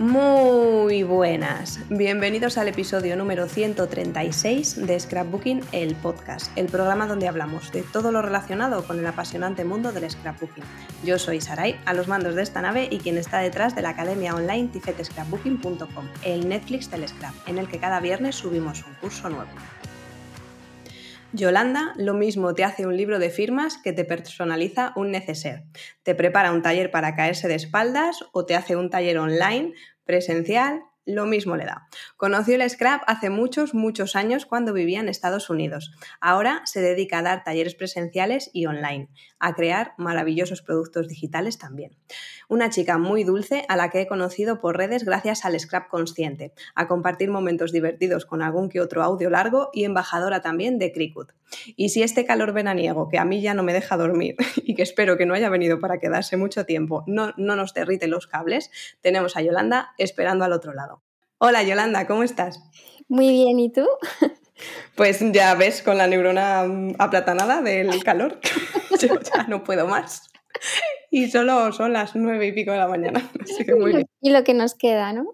Muy buenas, bienvenidos al episodio número 136 de Scrapbooking, el podcast, el programa donde hablamos de todo lo relacionado con el apasionante mundo del scrapbooking. Yo soy Saray, a los mandos de esta nave y quien está detrás de la academia online tifetscrapbooking.com, el Netflix del scrap, en el que cada viernes subimos un curso nuevo. Yolanda lo mismo te hace un libro de firmas que te personaliza un neceser, te prepara un taller para caerse de espaldas o te hace un taller online, presencial, lo mismo le da. Conoció el scrap hace muchos años cuando vivía en Estados Unidos. Ahora se dedica a dar talleres presenciales y online, a crear maravillosos productos digitales también. Una chica muy dulce a la que he conocido por redes gracias al scrap consciente, a compartir momentos divertidos con algún que otro audio largo y embajadora también de Cricut. Y si este calor veraniego, que a mí ya no me deja dormir y que espero que no haya venido para quedarse mucho tiempo, no nos derrite los cables, tenemos a Yolanda esperando al otro lado. Hola Yolanda, ¿cómo estás? Muy bien, ¿y tú? Pues ya ves, con la neurona aplatanada del calor, yo ya no puedo más. Y solo son las 9:00 de la mañana, así que muy bien. Y lo que nos queda, ¿no?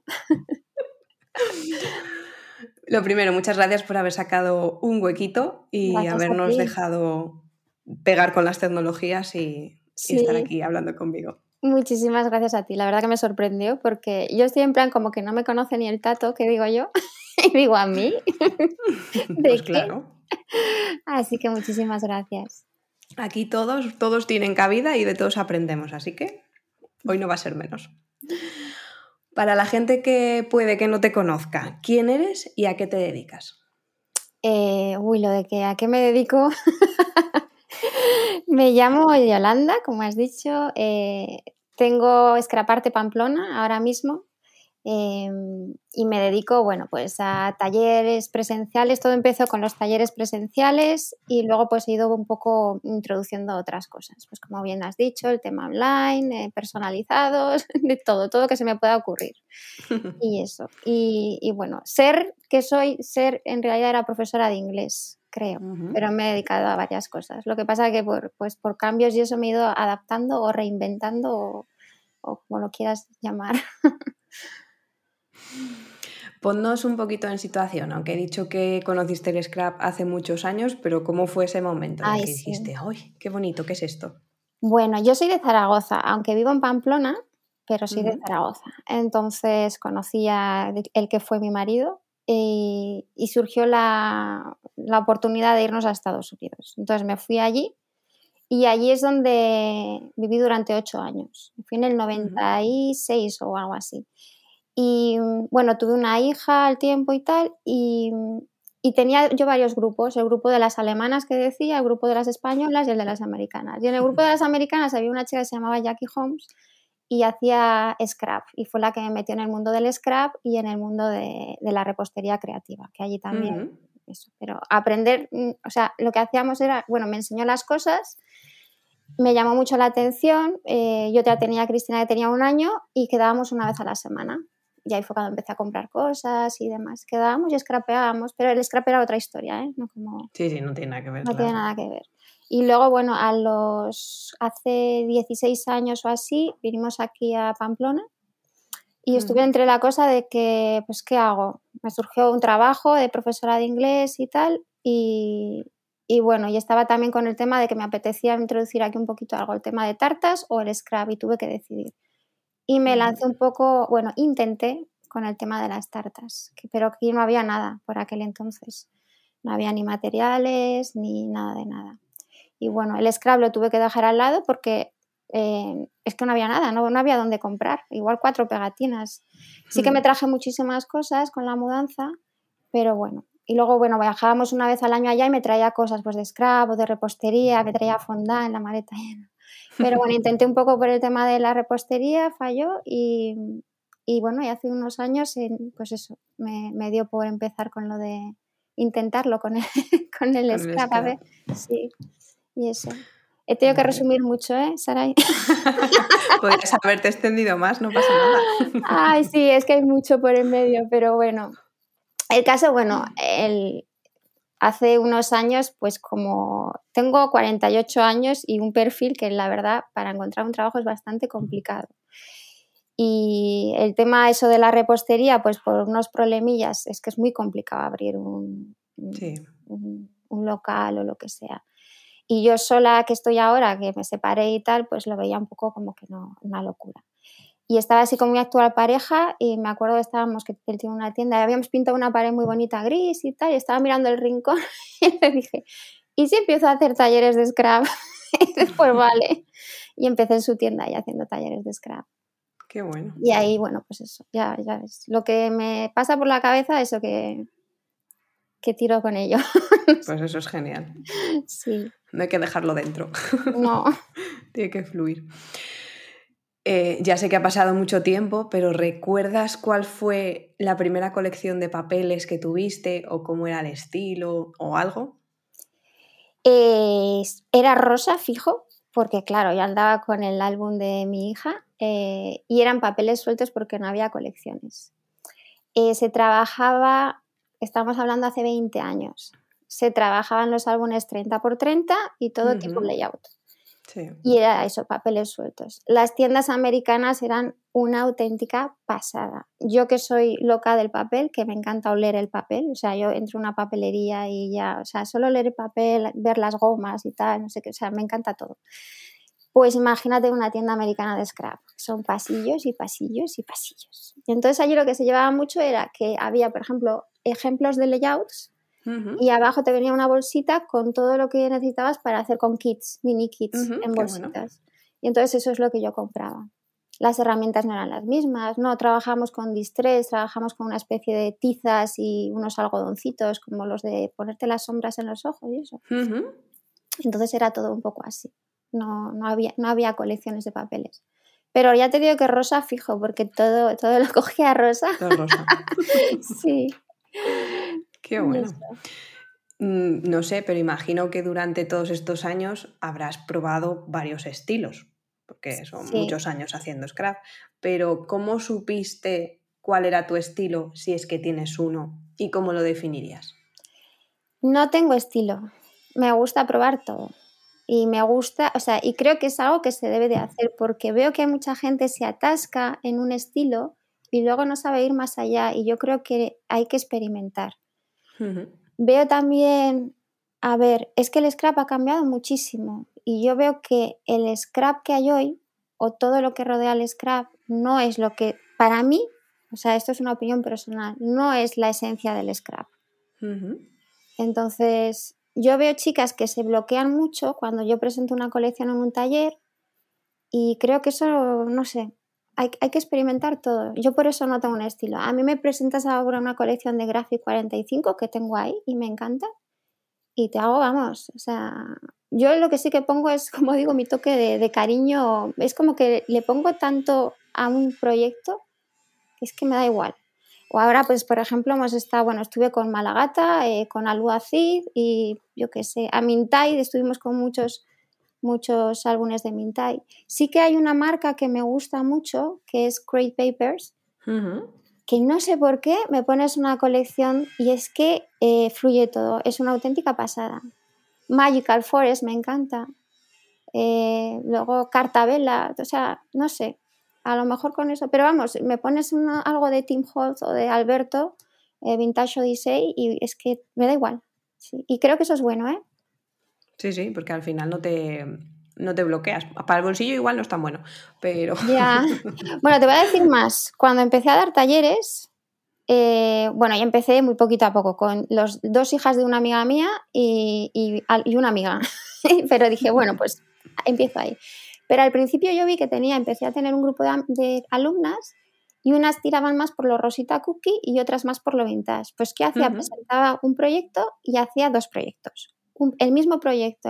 Lo primero, muchas gracias por haber sacado un huequito y Gracias habernos dejado pegar con las tecnologías y estar aquí hablando conmigo. Muchísimas gracias a ti. La verdad que me sorprendió porque yo estoy en plan como que no me conoce ni el tato, que digo yo, y digo a mí. ¿De Pues qué? claro. Así que muchísimas gracias. Aquí todos tienen cabida y de todos aprendemos, así que hoy no va a ser menos. Para la gente que puede que no te conozca, ¿quién eres y a qué te dedicas? Lo de que a qué me dedico. Me llamo Yolanda, como has dicho. Tengo Scraparte Pamplona ahora mismo. Y me dedico, pues a talleres presenciales. Todo empezó con los talleres presenciales y luego pues he ido un poco introduciendo otras cosas, pues como bien has dicho, el tema online, personalizados, de todo que se me pueda ocurrir. Y eso. Y bueno, ser en realidad era profesora de inglés, creo, pero me he dedicado a varias cosas. Lo que pasa es que por cambios y eso me he ido adaptando o reinventando o como lo quieras llamar. Ponnos un poquito en situación, aunque he dicho que conociste el scrap hace muchos años, pero ¿cómo fue ese momento en el que dijiste, ¡ay, qué bonito, qué es esto! Bueno, yo soy de Zaragoza, aunque vivo en Pamplona, pero soy de Zaragoza. Entonces conocí a el que fue mi marido y surgió la oportunidad de irnos a Estados Unidos. Entonces me fui allí y allí es donde viví durante 8 años. Fui en el 96 o algo así. Y bueno, tuve una hija al tiempo y tal, y tenía yo varios grupos, el grupo de las alemanas que decía, el grupo de las españolas y el de las americanas. Y en el grupo de las americanas había una chica que se llamaba Jackie Holmes y hacía scrap, y fue la que me metió en el mundo del scrap y en el mundo de la repostería creativa, que allí también eso. Pero aprender, o sea, lo que hacíamos era, me enseñó las cosas. Me llamó mucho la atención, yo ya tenía a Cristina que tenía 1 año y quedábamos una vez a la semana. Y ahí fue cuando empecé a comprar cosas y demás. Quedábamos y scrapeábamos, pero el scrap era otra historia, ¿eh? No como... Sí, no tiene nada que ver. No claro. tiene nada que ver. Y luego, hace 16 años o así, vinimos aquí a Pamplona y estuve entre la cosa de que, pues, ¿qué hago? Me surgió un trabajo de profesora de inglés y tal, y estaba también con el tema de que me apetecía introducir aquí un poquito algo, el tema de tartas o el scrap, y tuve que decidir. Y me lancé un poco, intenté con el tema de las tartas, pero aquí no había nada por aquel entonces. No había ni materiales ni nada de nada. Y bueno, el scrap lo tuve que dejar al lado porque es que no había nada, no había dónde comprar. Igual 4 pegatinas. Sí que me traje muchísimas cosas con la mudanza, pero bueno. Y luego, viajábamos una vez al año allá y me traía cosas pues de scrap o de repostería, me traía fondant en la maleta llena. Pero bueno, intenté un poco por el tema de la repostería, falló y hace unos años, pues eso, me dio por empezar con lo de intentarlo con el scrap, a ver, sí, y eso. He tenido que resumir mucho, ¿eh, Saray? Podrías haberte extendido más, no pasa nada. Ay, sí, es que hay mucho por en medio, pero bueno. El caso, hace unos años, pues como tengo 48 años y un perfil que la verdad para encontrar un trabajo es bastante complicado. Y el tema eso de la repostería, pues por unos problemillas, es que es muy complicado abrir Sí. un local o lo que sea. Y yo sola que estoy ahora, que me separé y tal, pues lo veía un poco como que no, una locura. Y estaba así con mi actual pareja y me acuerdo que estábamos, que él tiene una tienda y habíamos pintado una pared muy bonita gris y tal, y estaba mirando el rincón y le dije, ¿y si empiezo a hacer talleres de scrap? Y dices, pues vale. Y empecé en su tienda y haciendo talleres de scrap. Qué bueno. Y ahí, bueno, pues eso, ya ves. Lo que me pasa por la cabeza, eso que tiro con ello. Pues eso es genial. Sí. No hay que dejarlo dentro. No. Tiene que fluir. Ya sé que ha pasado mucho tiempo, pero ¿recuerdas cuál fue la primera colección de papeles que tuviste o cómo era el estilo o algo? Era rosa, fijo, porque claro, yo andaba con el álbum de mi hija y eran papeles sueltos porque no había colecciones. Se trabajaba, estamos hablando hace 20 años, se trabajaban los álbumes 30x30 y todo tipo Uh-huh. layout. Sí. Y era eso, papeles sueltos. Las tiendas americanas eran una auténtica pasada. Yo que soy loca del papel, que me encanta oler el papel, o sea, yo entro a una papelería y ya, o sea, solo oler el papel, ver las gomas y tal, no sé qué, o sea, me encanta todo. Pues imagínate una tienda americana de scrap, son pasillos y pasillos y pasillos. Y entonces allí lo que se llevaba mucho era que había, por ejemplo, ejemplos de layouts Uh-huh. y abajo te venía una bolsita con todo lo que necesitabas para hacer con kits, mini kits Uh-huh. en Qué bueno. bolsitas. Y entonces eso es lo que yo compraba. Las herramientas no eran las mismas, no, trabajamos con distress, trabajamos con una especie de tizas y unos algodoncitos como los de ponerte las sombras en los ojos y eso. Uh-huh. Entonces era todo un poco así, no había colecciones de papeles. Pero ya te digo que rosa fijo, porque todo lo cogía rosa. Todo rosa. Sí. Qué Y bueno. eso. No sé, pero imagino que durante todos estos años habrás probado varios estilos, porque son Sí. muchos años haciendo scrap, pero ¿cómo supiste cuál era tu estilo, si es que tienes uno, y cómo lo definirías? No tengo estilo, me gusta probar todo. Y me gusta, o sea, y creo que es algo que se debe de hacer, porque veo que mucha gente se atasca en un estilo y luego no sabe ir más allá, y yo creo que hay que experimentar. Ujú. Veo también, a ver, es que el scrap ha cambiado muchísimo y yo veo que el scrap que hay hoy o todo lo que rodea al scrap no es lo que, para mí, o sea, esto es una opinión personal, no es la esencia del scrap. Ujú. Entonces, yo veo chicas que se bloquean mucho cuando yo presento una colección en un taller y creo que eso, no sé, hay que experimentar todo. Yo por eso no tengo un estilo. A mí me presentas ahora una colección de Graphic 45 que tengo ahí y me encanta y te hago, vamos, o sea, yo lo que sí que pongo es, como digo, mi toque de cariño, es como que le pongo tanto a un proyecto que es que me da igual. O ahora, pues, por ejemplo, hemos estado, bueno, estuve con Malagata, con Alua Cid y yo qué sé, a Mintai, estuvimos con muchos álbumes de Mintai. Sí que hay una marca que me gusta mucho, que es Crate Papers, Ujú. que no sé por qué me pones una colección y es que fluye todo, es una auténtica pasada. Magical Forest me encanta. Luego Cartabella, o sea, no sé, a lo mejor con eso, pero vamos, me pones algo de Tim Holtz o de Alberto, Vintage Odyssey, y es que me da igual. Sí. Y creo que eso es bueno, ¿eh? Sí, sí, porque al final no te bloqueas. Para el bolsillo igual no es tan bueno, pero... Ya. Bueno, te voy a decir más. Cuando empecé a dar talleres, bueno, ya empecé muy poquito a poco, con las dos hijas de una amiga mía y una amiga. Pero dije, bueno, pues empiezo ahí. Pero al principio yo vi que empecé a tener un grupo de alumnas y unas tiraban más por lo Rosita Cookie y otras más por lo vintage. Pues, ¿qué hacía? Ujú. Presentaba un proyecto y hacía dos proyectos. El mismo proyecto,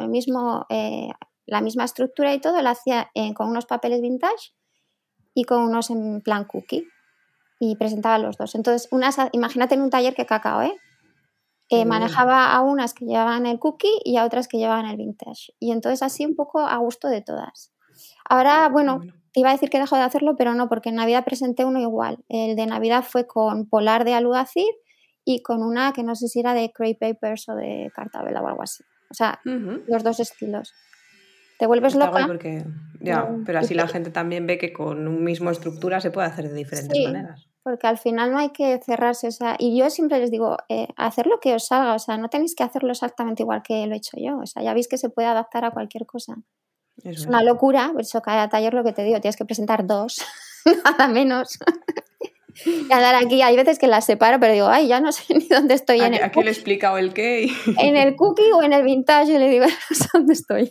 la misma estructura y todo, lo hacía con unos papeles vintage y con unos en plan cookie y presentaba los dos. Entonces, imagínate en un taller que cacao, ¿eh? Qué bien. Manejaba a unas que llevaban el cookie y a otras que llevaban el vintage. Y entonces así un poco a gusto de todas. Ahora, Qué bueno, bueno. te iba a decir que dejo de hacerlo, pero no, porque en Navidad presenté uno igual. El de Navidad fue con Polar de Aludacid y con una que no sé si era de Crate Papers o de Cartabella o algo así. O sea, Ujú. los dos estilos. Te vuelves Está loca. guay porque, ya, pero así la gente también ve que con un mismo estructura se puede hacer de diferentes Sí, maneras. porque al final no hay que cerrarse, o sea, y yo siempre les digo, hacer lo que os salga, o sea, no tenéis que hacerlo exactamente igual que lo he hecho yo, o sea, ya veis que se puede adaptar a cualquier cosa. Eso Es una es. locura, por eso cada taller lo que te digo, tienes que presentar 2, nada menos. Y andar aquí, hay veces que las separo, pero digo, ay, ya no sé ni dónde estoy, ¿A qué le he explicado el qué? en el cookie o en el vintage, y le digo, no sé dónde estoy.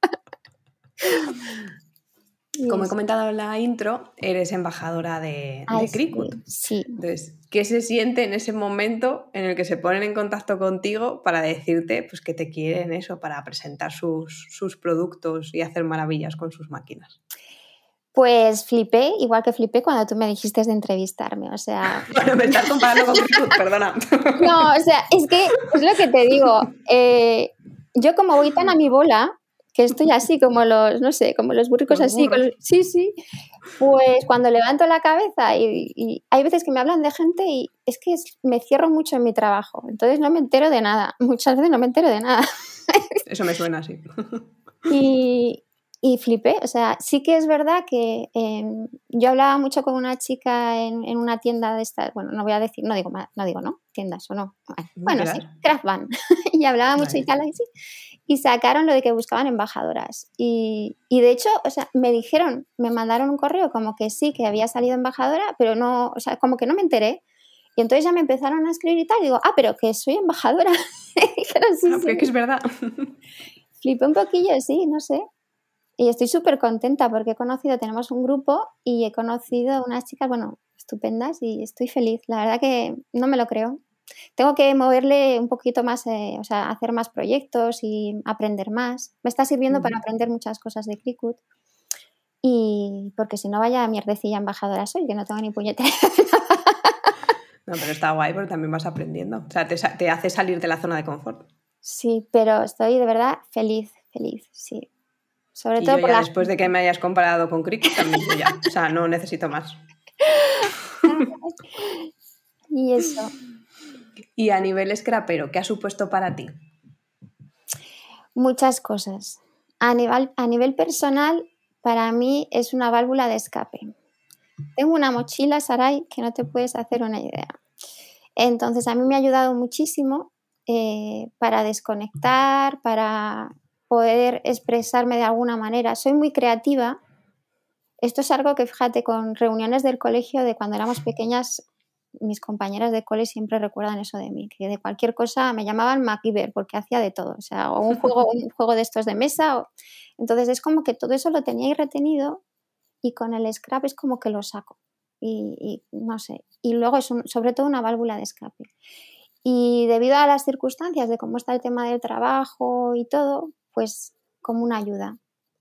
Como he Yes. comentado en la intro, eres embajadora Ay, de Cricut. sí. Entonces, ¿qué se siente en ese momento en el que se ponen en contacto contigo para decirte pues, que te quieren eso, para presentar sus productos y hacer maravillas con sus máquinas? Pues flipé, igual que flipé cuando tú me dijiste de entrevistarme, o sea... Bueno, me estás comparando con Cricut, perdona. No, o sea, es que es lo que te digo. Yo como voy tan a mi bola, que estoy así como los, no sé, como los burricos Los así, burros. sí, sí, pues cuando levanto la cabeza y hay veces que me hablan de gente y es que me cierro mucho en mi trabajo, entonces no me entero de nada, muchas veces no me entero de nada. Eso me suena así. Y, y flipé, o sea, sí que es verdad que yo hablaba mucho con una chica en una tienda de estas, bueno, no voy a decir, no digo, no, tiendas o no, bueno, sí, Dirás. Craft Van, y hablaba mucho y Vale. tal, y, sí, y sacaron lo de que buscaban embajadoras. Y de hecho, o sea, me mandaron un correo como que sí, que había salido embajadora, pero no, o sea, como que no me enteré. Y entonces ya me empezaron a escribir y tal, y digo, pero que soy embajadora. Y dijeron, sí, Ah, sí. porque es verdad. Flipé un poquillo, sí, no sé. Y estoy súper contenta porque tenemos un grupo y he conocido unas chicas, bueno, estupendas y estoy feliz. La verdad que no me lo creo. Tengo que moverle un poquito más, o sea, hacer más proyectos y aprender más. Me está sirviendo para aprender muchas cosas de Cricut. Y porque si no, vaya mierdecilla embajadora soy, que no tengo ni puñetera. No, pero está guay porque también vas aprendiendo. O sea, te hace salir de la zona de confort. Sí, pero estoy de verdad feliz, sí. Sobre Y todo yo por ya la... después de que me hayas comparado con Cricut, también yo ya. O sea, no necesito más. Y eso. Y a nivel scrapero, ¿qué ha supuesto para ti? Muchas cosas. A nivel personal, para mí es una válvula de escape. Tengo una mochila, Sarai, que no te puedes hacer una idea. Entonces, a mí me ha ayudado muchísimo para desconectar, para poder expresarme de alguna manera. Soy muy creativa. Esto es algo que, fíjate, con reuniones del colegio de cuando éramos pequeñas, mis compañeras de cole siempre recuerdan eso de mí, que de cualquier cosa me llamaban MacGyver porque hacía de todo, o sea, o un juego de estos de mesa. Entonces es como que todo eso lo tenía ahí retenido y con el scrap es como que lo saco. Y no sé, y luego es sobre todo una válvula de escape. Y debido a las circunstancias de cómo está el tema del trabajo y todo, pues como una ayuda.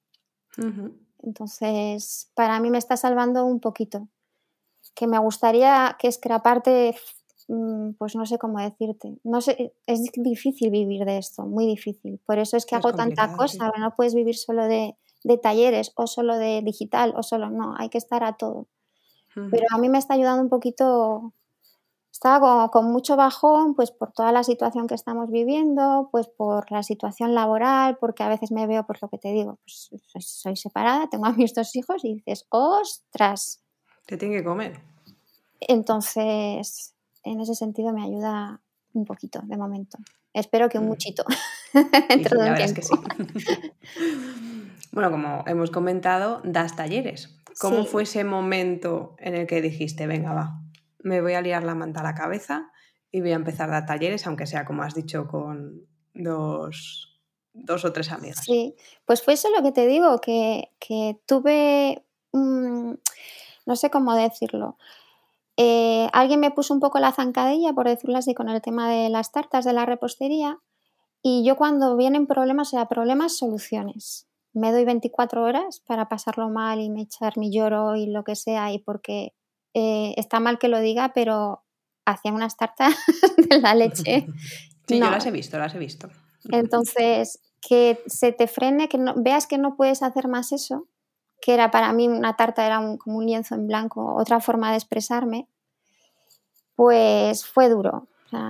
Entonces, para mí me está salvando un poquito. Que me gustaría que scraparte, pues no sé cómo decirte. No sé, es difícil vivir de esto, muy difícil. Por eso es que Es hago tanta complicado, sí. cosa. No puedes vivir solo de talleres o solo de digital o solo, no, hay que estar a todo. Pero a mí me está ayudando un poquito. Estaba con mucho bajón, pues por toda la situación que estamos viviendo, pues por la situación laboral, porque a veces me veo, pues lo que te digo, pues soy separada, tengo a mis 2 hijos y dices, ¡ostras! Te tiene que comer. Entonces, en ese sentido me ayuda un poquito de momento. Espero que un muchito Sí, dentro sí, de ya un verás que tiempo. sí. Bueno, como hemos comentado, das talleres. ¿Cómo Sí, fue ese momento en el que dijiste, venga, va, me voy a liar la manta a la cabeza y voy a empezar a dar talleres, aunque sea, como has dicho, con dos o tres amigas? sí. Pues fue eso lo que te digo, que tuve, no sé cómo decirlo. Alguien me puso un poco la zancadilla, por decirlo así, con el tema de las tartas de la repostería. Y yo cuando vienen problemas, o sea, problemas, soluciones. Me doy 24 horas para pasarlo mal y me echar mi lloro y lo que sea, y porque está mal que lo diga, pero hacía unas tartas de la leche. Sí, yo No. las he visto, las he visto. Entonces, que se te frene, que no, veas que no puedes hacer más eso, que era para mí una tarta, era como un lienzo en blanco, otra forma de expresarme, pues fue duro. O sea,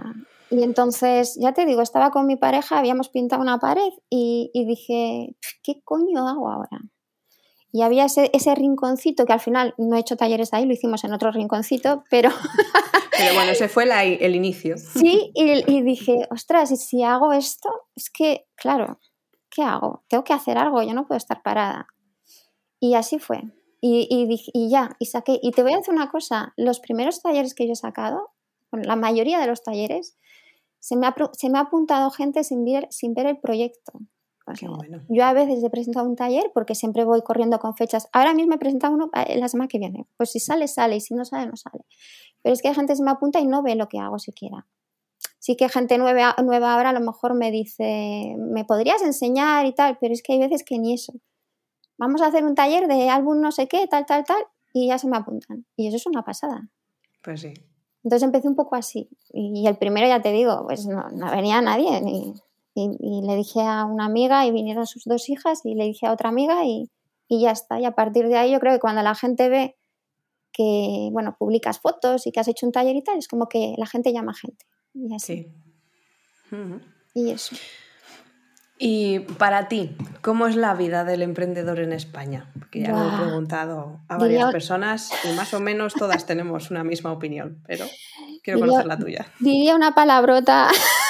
Y entonces, ya te digo, estaba con mi pareja, habíamos pintado una pared y dije, ¿qué coño hago ahora? Y había ese rinconcito que al final no he hecho talleres ahí, lo hicimos en otro rinconcito, pero... Pero bueno, ese fue el inicio. Sí, y dije, ostras, ¿y si hago esto? Es que, claro, ¿qué hago? Tengo que hacer algo, yo no puedo estar parada. Y así fue. Y ya, y saqué. Y te voy a decir una cosa, los primeros talleres que yo he sacado, bueno, la mayoría de los talleres, se me ha apuntado gente sin ver el proyecto. O Qué sea, bueno. yo a veces he presentado un taller porque siempre voy corriendo con fechas. Ahora mismo he presentado uno la semana que viene. Pues si sale, sale, y si no sale, no sale. Pero es que hay gente que se me apunta y no ve lo que hago siquiera. Sí que gente nueva ahora a lo mejor me dice, ¿me podrías enseñar y tal? Pero es que hay veces que ni eso. Vamos a hacer un taller de álbum no sé qué, tal, y ya se me apuntan. Y eso es una pasada. Pues sí. Entonces empecé un poco así. Y el primero, ya te digo, pues no venía nadie. Y le dije a una amiga y vinieron sus 2 hijas y le dije a otra amiga y ya está. Y a partir de ahí yo creo que cuando la gente ve que, bueno, publicas fotos y que has hecho un taller y tal, es como que la gente llama a gente. Y así. Sí. Uh-huh. Y eso. Y para ti, ¿cómo es la vida del emprendedor en España? Porque ya lo he preguntado a varias personas y más o menos todas tenemos una misma opinión, pero quiero conocer la tuya. Diría una palabrota,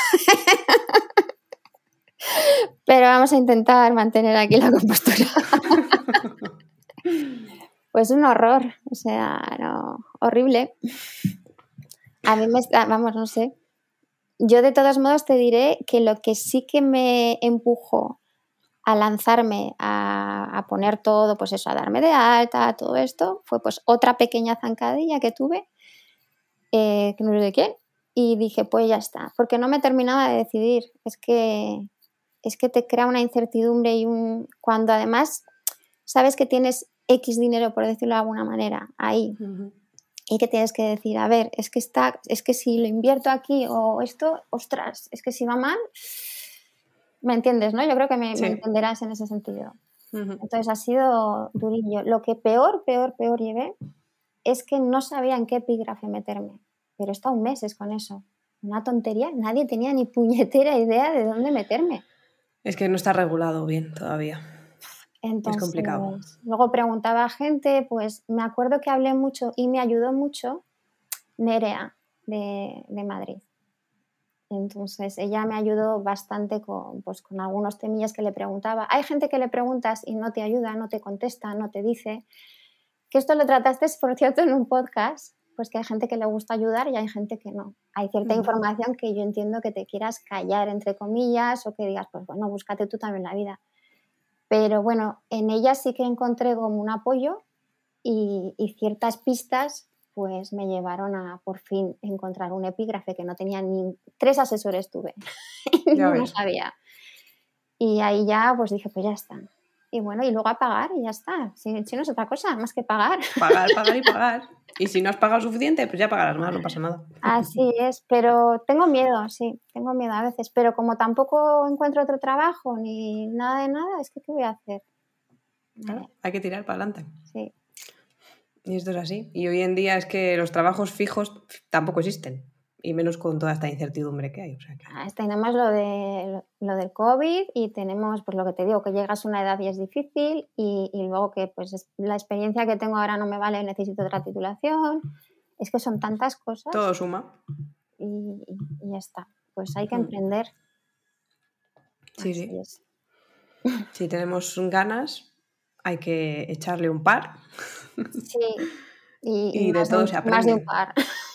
pero vamos a intentar mantener aquí la compostura. Pues un horror, o sea, no, horrible. A mí vamos, no sé. Yo de todos modos te diré que lo que sí que me empujó a lanzarme a poner todo, pues eso, a darme de alta, todo esto, fue pues otra pequeña zancadilla que tuve, que no sé de quién, y dije, pues ya está, porque no me terminaba de decidir. Es que te crea una incertidumbre cuando además sabes que tienes X dinero, por decirlo de alguna manera, ahí. Uh-huh. Y que tienes que decir, a ver, es que si lo invierto aquí o esto, ostras, es que si va mal, ¿me entiendes, no? Yo creo que me entenderás en ese sentido. Uh-huh. Entonces ha sido durillo. Lo que peor llevé es que no sabía en qué epígrafe meterme, pero he estado meses con eso. Una tontería, nadie tenía ni puñetera idea de dónde meterme. Es que no está regulado bien todavía. Entonces, es complicado. Luego preguntaba a gente, pues me acuerdo que hablé mucho y me ayudó mucho Nerea de Madrid. Entonces ella me ayudó bastante con algunos temillas que le preguntaba. Hay gente que le preguntas y no te ayuda, no te contesta, no te dice. Que esto lo trataste, por cierto, en un podcast, pues que hay gente que le gusta ayudar y hay gente que no. Hay cierta información que yo entiendo que te quieras callar, entre comillas, o que digas, pues bueno, búscate tú también la vida. Pero bueno, en ella sí que encontré como un apoyo y ciertas pistas pues me llevaron a por fin encontrar un epígrafe que no tenía ni 3 asesores tuve y no sabía. Y ahí ya pues dije, pues ya está. Y bueno, y luego a pagar y ya está. Si no es otra cosa, más que pagar. Pagar y pagar. Y si no has pagado suficiente, pues ya pagarás más, no pasa nada. Así es, pero tengo miedo, sí, tengo miedo a veces. Pero como tampoco encuentro otro trabajo ni nada de nada, es que ¿qué voy a hacer? Claro, hay que tirar para adelante. Sí. Y esto es así. Y hoy en día es que los trabajos fijos tampoco existen. Y menos con toda esta incertidumbre que hay. O sea que... Tenemos lo del COVID y tenemos, pues lo que te digo, que llegas a una edad y es difícil y luego que pues la experiencia que tengo ahora no me vale, necesito otra titulación. Es que son tantas cosas. Todo suma. Y ya está. Pues hay que emprender. Sí, así sí. Es. Si tenemos ganas, hay que echarle un par. Sí. Y de todo se aprende. Más de un par.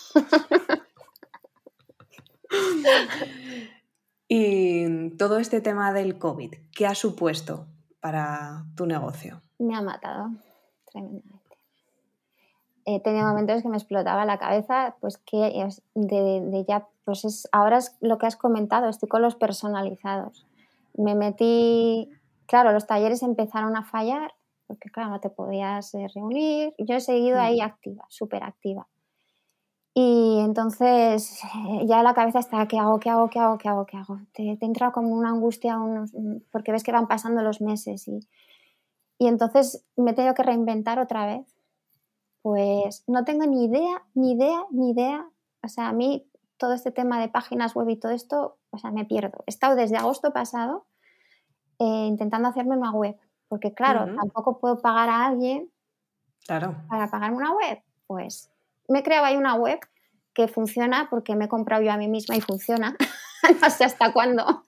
Y todo este tema del COVID, ¿qué ha supuesto para tu negocio? Me ha matado tremendamente. He tenido momentos que me explotaba la cabeza, pues que de ya, pues ahora es lo que has comentado, estoy con los personalizados. Me metí, claro, los talleres empezaron a fallar, porque claro, no te podías reunir. Yo he seguido ahí activa, súper activa. Y entonces ya la cabeza está, ¿qué hago? Te entra como una angustia, porque ves que van pasando los meses. Y entonces me he tenido que reinventar otra vez. Pues no tengo ni idea. O sea, a mí todo este tema de páginas web y todo esto, o sea, me pierdo. He estado desde agosto pasado intentando hacerme una web, porque claro, tampoco puedo pagar a alguien para pagarme una web. Pues me he creado ahí una web que funciona porque me he comprado yo a mí misma y funciona. No sé hasta cuándo.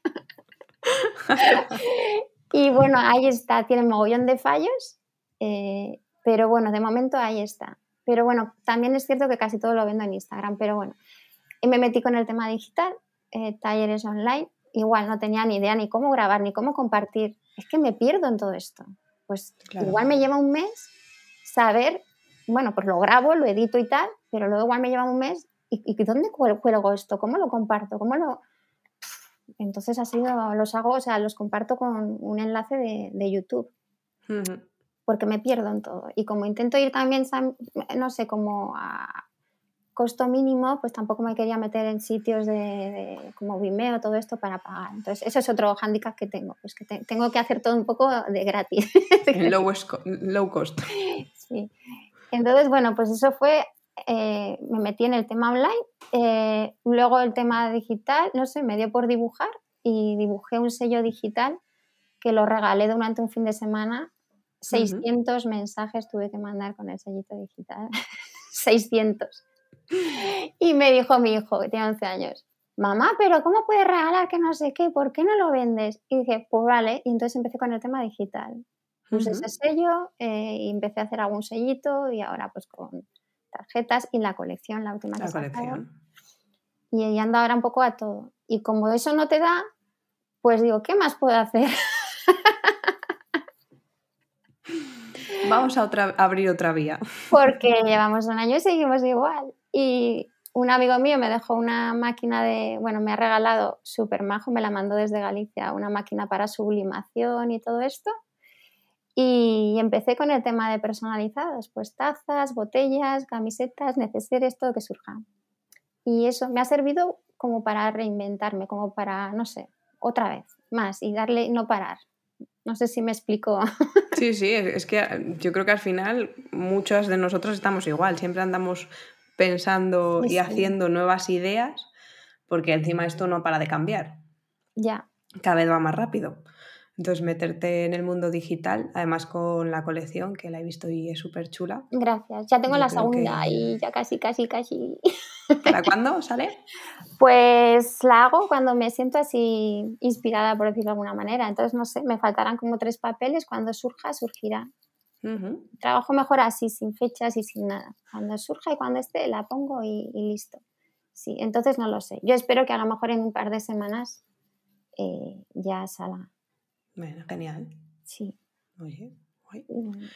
Y bueno, ahí está, tiene un mogollón de fallos, pero bueno, de momento ahí está. Pero bueno, también es cierto que casi todo lo vendo en Instagram, pero bueno. Y me metí con el tema digital, talleres online, igual no tenía ni idea ni cómo grabar, ni cómo compartir. Es que me pierdo en todo esto. Pues igual me lleva un mes saber, bueno, pues lo grabo, lo edito y tal, pero luego igual me lleva un mes y ¿dónde cuelgo esto? ¿Cómo lo comparto? Entonces los comparto con un enlace de YouTube, porque me pierdo en todo. Y como intento ir también, no sé, como a costo mínimo, pues tampoco me quería meter en sitios como Vimeo, todo esto para pagar. Entonces, eso es otro hándicap que tengo, pues que tengo que hacer todo un poco de gratis. Low cost. Sí. Entonces, bueno, pues eso fue, me metí en el tema online, luego el tema digital, no sé, me dio por dibujar y dibujé un sello digital que lo regalé durante un fin de semana. 600 mensajes tuve que mandar con el sellito digital. 600. Y me dijo mi hijo, que tiene 11 años, mamá, pero ¿cómo puedes regalar que no sé qué? ¿Por qué no lo vendes? Y dije, pues vale. Y entonces empecé con el tema digital. Puse ese sello y empecé a hacer algún sellito y ahora pues con tarjetas y la colección, la última que he sacado. Y ando ahora un poco a todo. Y como eso no te da, pues digo, ¿qué más puedo hacer? Vamos a abrir otra vía. Porque llevamos un año y seguimos igual. Y un amigo mío me dejó una máquina me ha regalado súper majo, me la mandó desde Galicia, una máquina para sublimación y todo esto. Y empecé con el tema de personalizados, pues tazas, botellas, camisetas, neceseres, todo que surja. Y eso me ha servido como para reinventarme, como para, no sé, otra vez, más y darle, no parar. No sé si me explico. Sí, es que yo creo que al final muchas de nosotros estamos igual, siempre andamos pensando y haciendo nuevas ideas porque encima esto no para de cambiar. Ya. Cada vez va más rápido. Entonces meterte en el mundo digital, además con la colección, que la he visto y es súper chula. Gracias, ya tengo la segunda y ya casi. ¿Para cuándo sale? Pues la hago cuando me siento así inspirada, por decirlo de alguna manera. Entonces, no sé, me faltarán como 3 papeles. Cuando surja, surgirá. Trabajo mejor así, sin fechas y sin nada. Cuando surja y cuando esté, la pongo y listo. Sí, entonces no lo sé. Yo espero que a lo mejor en un par de semanas ya salga. Bueno, genial. Sí. Oye, guay.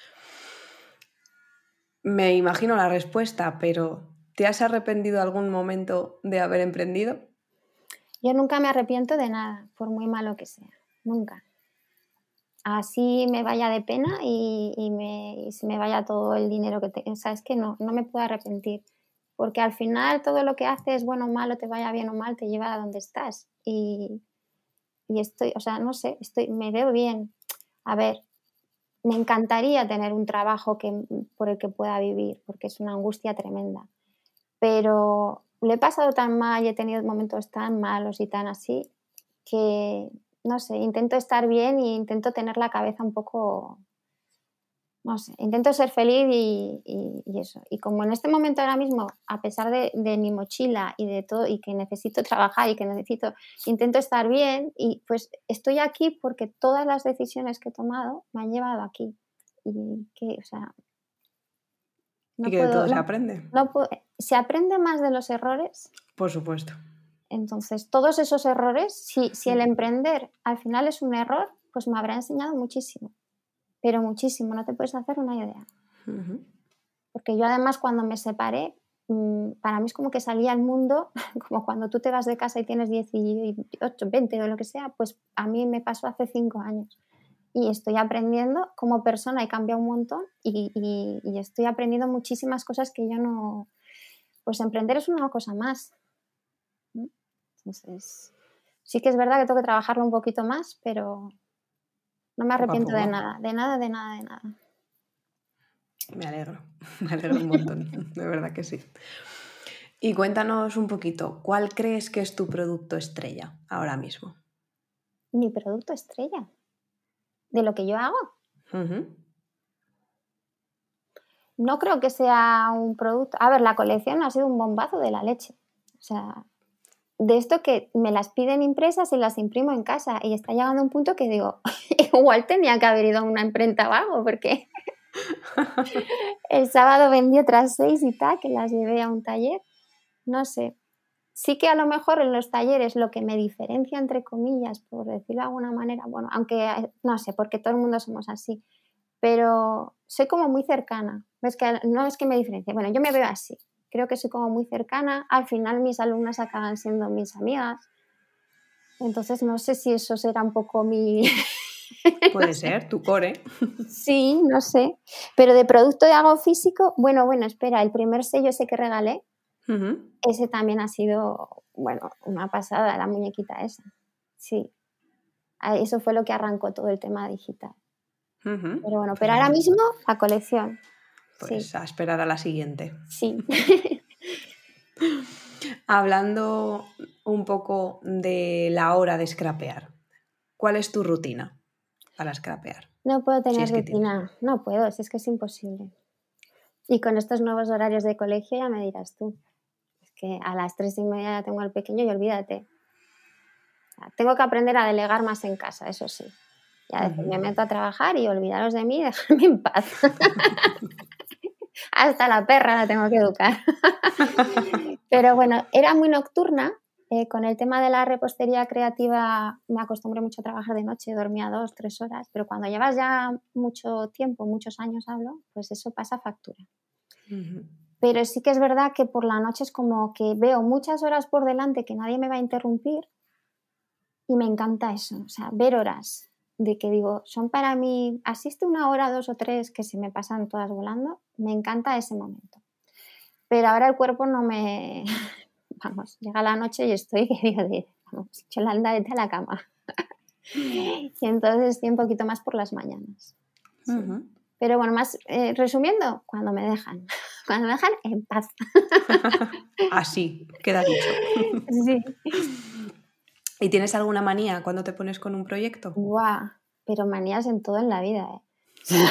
Me imagino la respuesta, pero ¿te has arrepentido algún momento de haber emprendido? Yo nunca me arrepiento de nada, por muy malo que sea. Nunca. Así me vaya de pena y se me vaya todo el dinero que tengo. O sea, es que no me puedo arrepentir. Porque al final todo lo que haces, bueno o malo, te vaya bien o mal, te lleva a donde estás. Y estoy, o sea, no sé, me veo bien. A ver, me encantaría tener un trabajo por el que pueda vivir, porque es una angustia tremenda. Pero lo he pasado tan mal y he tenido momentos tan malos y tan así que, no sé, intento estar bien e intento tener la cabeza un poco, no sé, intento ser feliz y eso. Y como en este momento ahora mismo, a pesar de mi mochila y de todo, y que necesito trabajar y que intento estar bien y pues estoy aquí porque todas las decisiones que he tomado me han llevado aquí. Y que, o sea, y que de todo se aprende. Se aprende más de los errores. Por supuesto. Entonces, todos esos errores, si el emprender al final es un error, pues me habrá enseñado muchísimo. Pero muchísimo, no te puedes hacer una idea. Porque yo además cuando me separé, para mí es como que salía al mundo, como cuando tú te vas de casa y tienes 18, 20 o lo que sea, pues a mí me pasó hace 5 años. Y estoy aprendiendo como persona, he cambiado un montón y estoy aprendiendo muchísimas cosas que yo no... Pues emprender es una cosa más. Entonces, sí que es verdad que tengo que trabajarlo un poquito más, pero no me arrepiento de nada. Me alegro un montón, de verdad que sí. Y cuéntanos un poquito, ¿cuál crees que es tu producto estrella ahora mismo? Mi producto estrella, de lo que yo hago. Uh-huh. No creo que sea un producto... A ver, la colección ha sido un bombazo de la leche. O sea, de esto que me las piden impresas y las imprimo en casa y está llegando a un punto que digo, igual tenía que haber ido a una imprenta o algo, porque el sábado vendí otras 6 y tal, que las llevé a un taller. No sé. Sí que a lo mejor en los talleres lo que me diferencia, entre comillas, por decirlo de alguna manera, bueno, aunque no sé, porque todo el mundo somos así, pero soy como muy cercana. ¿Ves? Que no es que me diferencie, bueno, yo me veo así. Creo que soy como muy cercana. Al final mis alumnas acaban siendo mis amigas. Entonces no sé si eso será un poco mi... Puede no sé. ser, tu core. Sí, no sé. Pero de producto de algo físico, bueno, espera, el primer sello ese que regalé, Uh-huh. ese también ha sido, bueno, una pasada, la muñequita esa. Sí, eso fue lo que arrancó todo el tema digital. Uh-huh. Pero bueno, Pues pero ahora nada, mismo la colección. Sí, pues a esperar a la siguiente. sí. Hablando un poco de la hora de scrapear, ¿cuál es tu rutina para scrapear? No puedo Si tener es que tienes. rutina, no puedo, si es que es imposible. Y con estos nuevos horarios de colegio ya me dirás tú. Es que a las 3:30 ya tengo al pequeño y olvídate. O sea, tengo que aprender a delegar más en casa, eso sí. Ya decir, Uh-huh. me meto a trabajar y olvidaros de mí y dejadme en paz. Hasta la perra la tengo que educar. Pero bueno, era muy nocturna. Con el tema de la repostería creativa me acostumbré mucho a trabajar de noche, dormía 2, 3 horas, pero cuando llevas ya mucho tiempo, muchos años hablo, pues eso pasa factura. Uh-huh. Pero sí que es verdad que por la noche es como que veo muchas horas por delante que nadie me va a interrumpir y me encanta eso, o sea, ver horas de que digo, son para mí, asiste 1 hora, 2 o 3 que se me pasan todas volando, me encanta ese momento. Pero ahora el cuerpo no me... Vamos, llega la noche y estoy que digo, vamos, Yolanda, vete a la cama. Y entonces estoy un poquito más por las mañanas. Sí. Uh-huh. Pero bueno, más resumiendo, cuando me dejan. Cuando me dejan en paz. Así, queda dicho. Sí. ¿Y tienes alguna manía cuando te pones con un proyecto? Guau, pero manías en todo en la vida, ¿eh?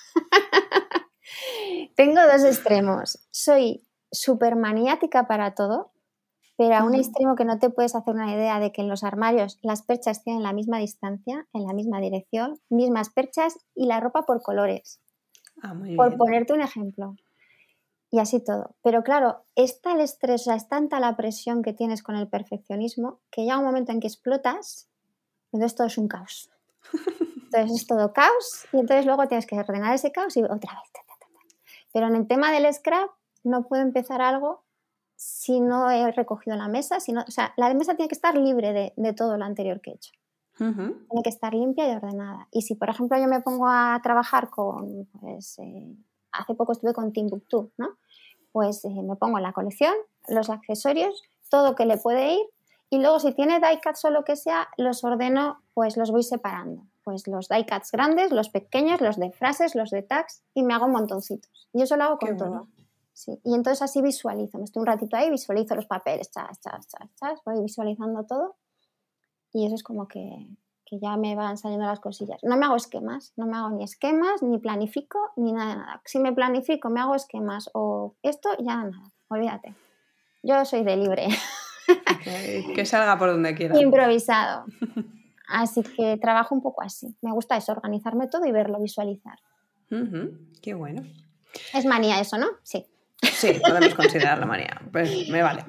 Tengo 2 extremos. Soy súper maniática para todo, pero a un Uh-huh. extremo que no te puedes hacer una idea de que en los armarios las perchas tienen la misma distancia, en la misma dirección, mismas perchas y la ropa por colores. Ah, muy Por bien. ponerte un ejemplo. Y así todo. Pero claro, es tal estrés, o sea, es tanta la presión que tienes con el perfeccionismo que llega un momento en que explotas y entonces todo es un caos. Entonces es todo caos y entonces luego tienes que ordenar ese caos y otra vez. Pero en el tema del scrap no puedo empezar algo si no he recogido la mesa. O sea, la mesa tiene que estar libre de todo lo anterior que he hecho. Uh-huh. Tiene que estar limpia y ordenada. Y si, por ejemplo, yo me pongo a trabajar con, pues, hace poco estuve con Timbuktu, ¿no? Pues me pongo la colección, los accesorios, todo que le puede ir y luego si tiene die cuts o lo que sea, los ordeno, pues los voy separando. Pues los die cuts grandes, los pequeños, los de frases, los de tags y me hago montoncitos. Y eso lo hago Qué con bueno. todo. Sí. Y entonces así visualizo, me estoy un ratito ahí, visualizo los papeles, voy visualizando todo y eso es como que ya me van saliendo las cosillas. No me hago esquemas, no me hago ni esquemas, ni planifico, ni nada de nada. Si me planifico, me hago esquemas o esto, ya nada, olvídate. Yo soy de libre. Que salga por donde quiera. Improvisado. Así que trabajo un poco así. Me gusta eso, organizarme todo y verlo, visualizar. Uh-huh. Qué bueno. Es manía eso, ¿no? Sí. Sí, podemos considerarlo manía. Pues me vale.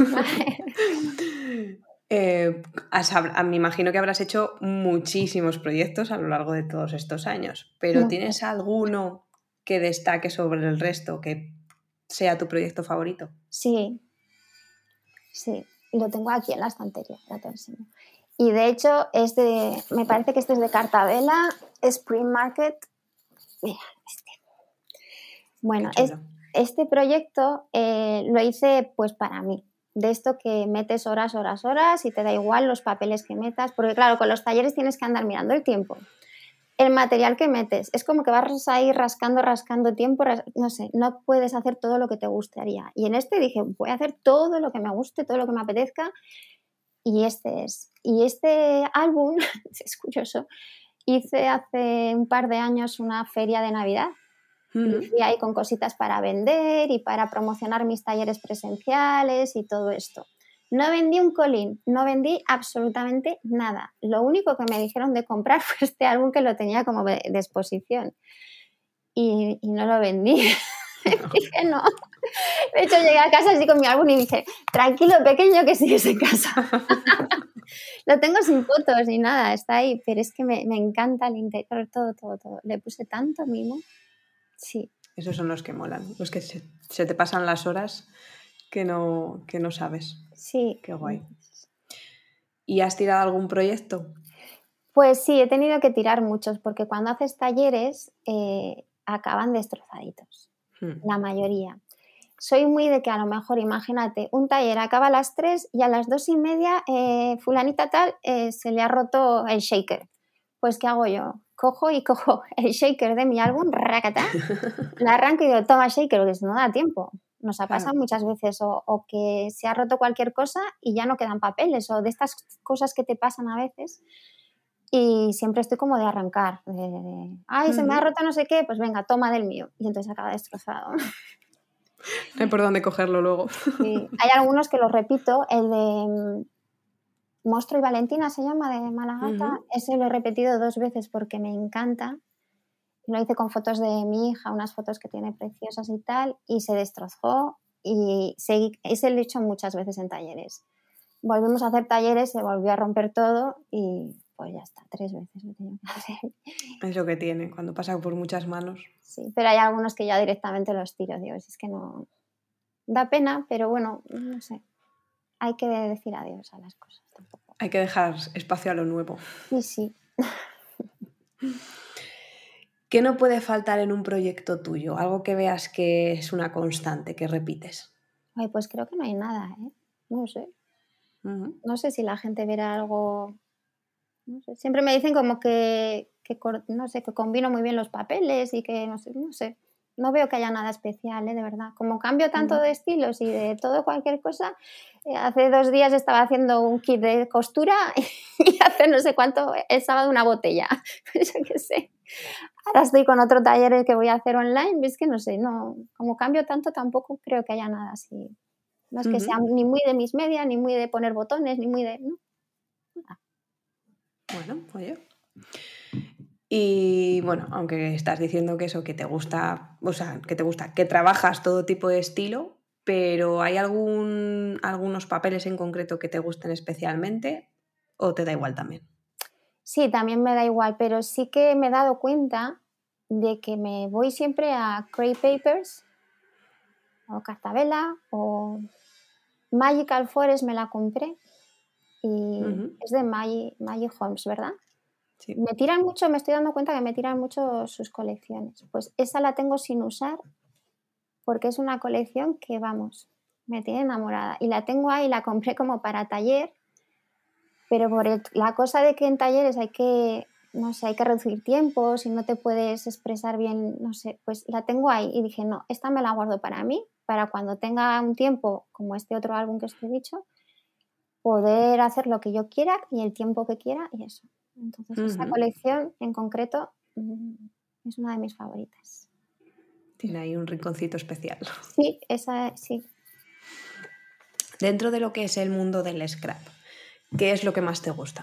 Me imagino que habrás hecho muchísimos proyectos a lo largo de todos estos años, pero ¿tienes alguno que destaque sobre el resto, que sea tu proyecto favorito? Sí, sí. Lo tengo aquí en la estantería, ya te enseño. Y de hecho, me parece que este es de Cartabella, Spring Market. Mira, este. Bueno, Qué chulo. este proyecto lo hice pues para mí. De esto que metes horas y te da igual los papeles que metas, porque claro, con los talleres tienes que andar mirando el tiempo. el material que metes. Es como que vas ahí rascando tiempo, no sé, no puedes hacer todo lo que te gustaría. Y en este dije, voy a hacer todo lo que me guste, todo lo que me apetezca, y este es. Y este álbum, es curioso, hice hace un par de años una feria de Navidad. Y fui ahí con cositas para vender y para promocionar mis talleres presenciales y todo esto. No vendí un colín, no vendí absolutamente nada. Lo único que me dijeron de comprar fue este álbum que lo tenía como de exposición. Y no lo vendí. Dije no. De hecho, llegué a casa así con mi álbum y dije, tranquilo, pequeño, que sigues en casa. Lo tengo sin fotos ni nada, está ahí, pero es que me encanta el interior, todo. Le puse tanto mimo. Sí. Esos son los que molan, los que se te pasan las horas que no sabes. Sí. Qué guay. ¿Y has tirado algún proyecto? Pues sí, he tenido que tirar muchos, porque cuando haces talleres acaban destrozaditos, la mayoría. Soy muy de que a lo mejor, imagínate, un taller acaba a las 3 y a las 2:30 fulanita tal se le ha roto el shaker. Pues ¿qué hago yo? Cojo el shaker de mi álbum, racata, la arranco y digo, toma shaker, porque si no da tiempo. Nos ha pasado muchas veces, o que se ha roto cualquier cosa y ya no quedan papeles, o de estas cosas que te pasan a veces. Y siempre estoy como de arrancar, ay, se me ha roto no sé qué, pues venga, toma del mío. Y entonces acaba destrozado. No hay por dónde cogerlo luego. Sí. Hay algunos que los repito, el de Monstruo y Valentina se llama, de Malagata, ese lo he repetido 2 veces porque me encanta. Lo hice con fotos de mi hija, unas fotos que tiene preciosas y tal, y se destrozó y ese lo he hecho muchas veces en talleres. Volvimos a hacer talleres, se volvió a romper todo y pues ya está, 3 veces lo tengo que hacer. Es lo que tiene, cuando pasa por muchas manos. Sí, pero hay algunos que ya directamente los tiro, digo, si es que no... Da pena, pero bueno, no sé, hay que decir adiós a las cosas tampoco. Hay que dejar espacio a lo nuevo. Y sí. ¿Qué no puede faltar en un proyecto tuyo? Algo que veas que es una constante, que repites. Ay, pues creo que no hay nada, ¿eh? No sé. No sé si la gente verá algo... No sé. Siempre me dicen como que no sé, que combino muy bien los papeles y que no sé. No veo que haya nada especial, de verdad. Como cambio tanto de estilos y de todo cualquier cosa, hace 2 días estaba haciendo un kit de costura y hace no sé cuánto, el sábado una botella. Yo qué sé. Ahora estoy con otro taller que voy a hacer online, es que no sé, no, como cambio tanto tampoco creo que haya nada así. No es que sea ni muy de mis medias, ni muy de poner botones, ni muy de... ¿no? Bueno, oye. Y bueno, aunque estás diciendo que eso, que te gusta, o sea, que trabajas todo tipo de estilo, pero ¿hay algunos papeles en concreto que te gusten especialmente o te da igual también? Sí, también me da igual, pero sí que me he dado cuenta de que me voy siempre a Cray Papers o Cartabella o Magical Forest, me la compré y es de Maggie Holmes, ¿verdad? Sí. Me estoy dando cuenta que me tiran mucho sus colecciones. Pues esa la tengo sin usar porque es una colección que, vamos, me tiene enamorada. Y la tengo ahí, la compré como para taller, pero por la cosa de que en talleres hay que, no sé, hay que reducir tiempos y no te puedes expresar bien, no sé, pues la tengo ahí y dije, no, esta me la guardo para mí, para cuando tenga un tiempo, como este otro álbum que os he dicho, poder hacer lo que yo quiera y el tiempo que quiera y eso. Entonces, esa colección en concreto es una de mis favoritas. Tiene ahí un rinconcito especial. Sí, esa sí. Dentro de lo que es el mundo del scrap, ¿qué es lo que más te gusta?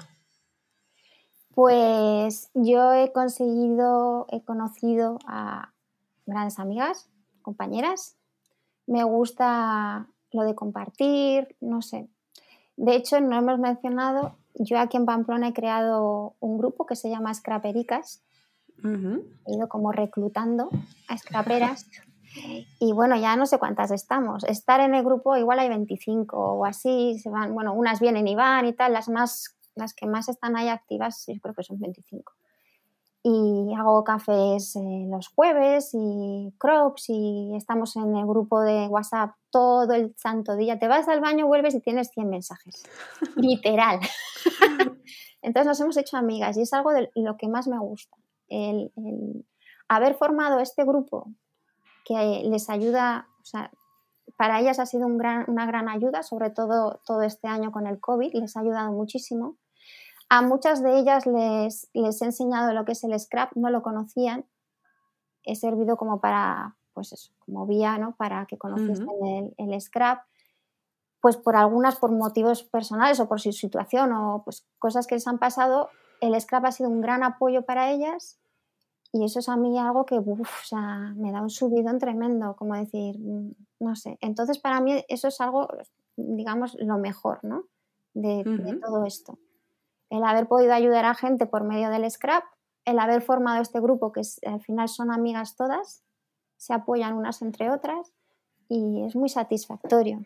Pues yo he conocido a grandes amigas, compañeras. Me gusta lo de compartir, no sé. De hecho, no hemos mencionado, yo aquí en Pamplona he creado un grupo que se llama Scrapericas. He ido como reclutando a scraperas y bueno, ya no sé cuántas estamos. Estar en el grupo igual hay 25 o así, se van, bueno, unas vienen y van y tal, las que más están ahí activas yo creo que son 25. Y hago cafés los jueves y crops y estamos en el grupo de WhatsApp todo el santo día. Te vas al baño, vuelves y tienes 100 mensajes. Literal. Entonces nos hemos hecho amigas y es algo de lo que más me gusta. el haber formado este grupo que les ayuda, o sea, para ellas ha sido una gran ayuda, sobre todo este año con el COVID, les ha ayudado muchísimo. A muchas de ellas les he enseñado lo que es el scrap, no lo conocían. He servido como para, pues eso, como vía, ¿no? Para que conociesen el scrap. Pues por motivos personales o por su situación o pues cosas que les han pasado, el scrap ha sido un gran apoyo para ellas y eso es a mí algo que o sea, me da un subidón tremendo, como decir, no sé. Entonces para mí eso es algo, digamos, lo mejor, ¿no? De todo esto. El haber podido ayudar a gente por medio del scrap, el haber formado este grupo que al final son amigas todas, se apoyan unas entre otras y es muy satisfactorio.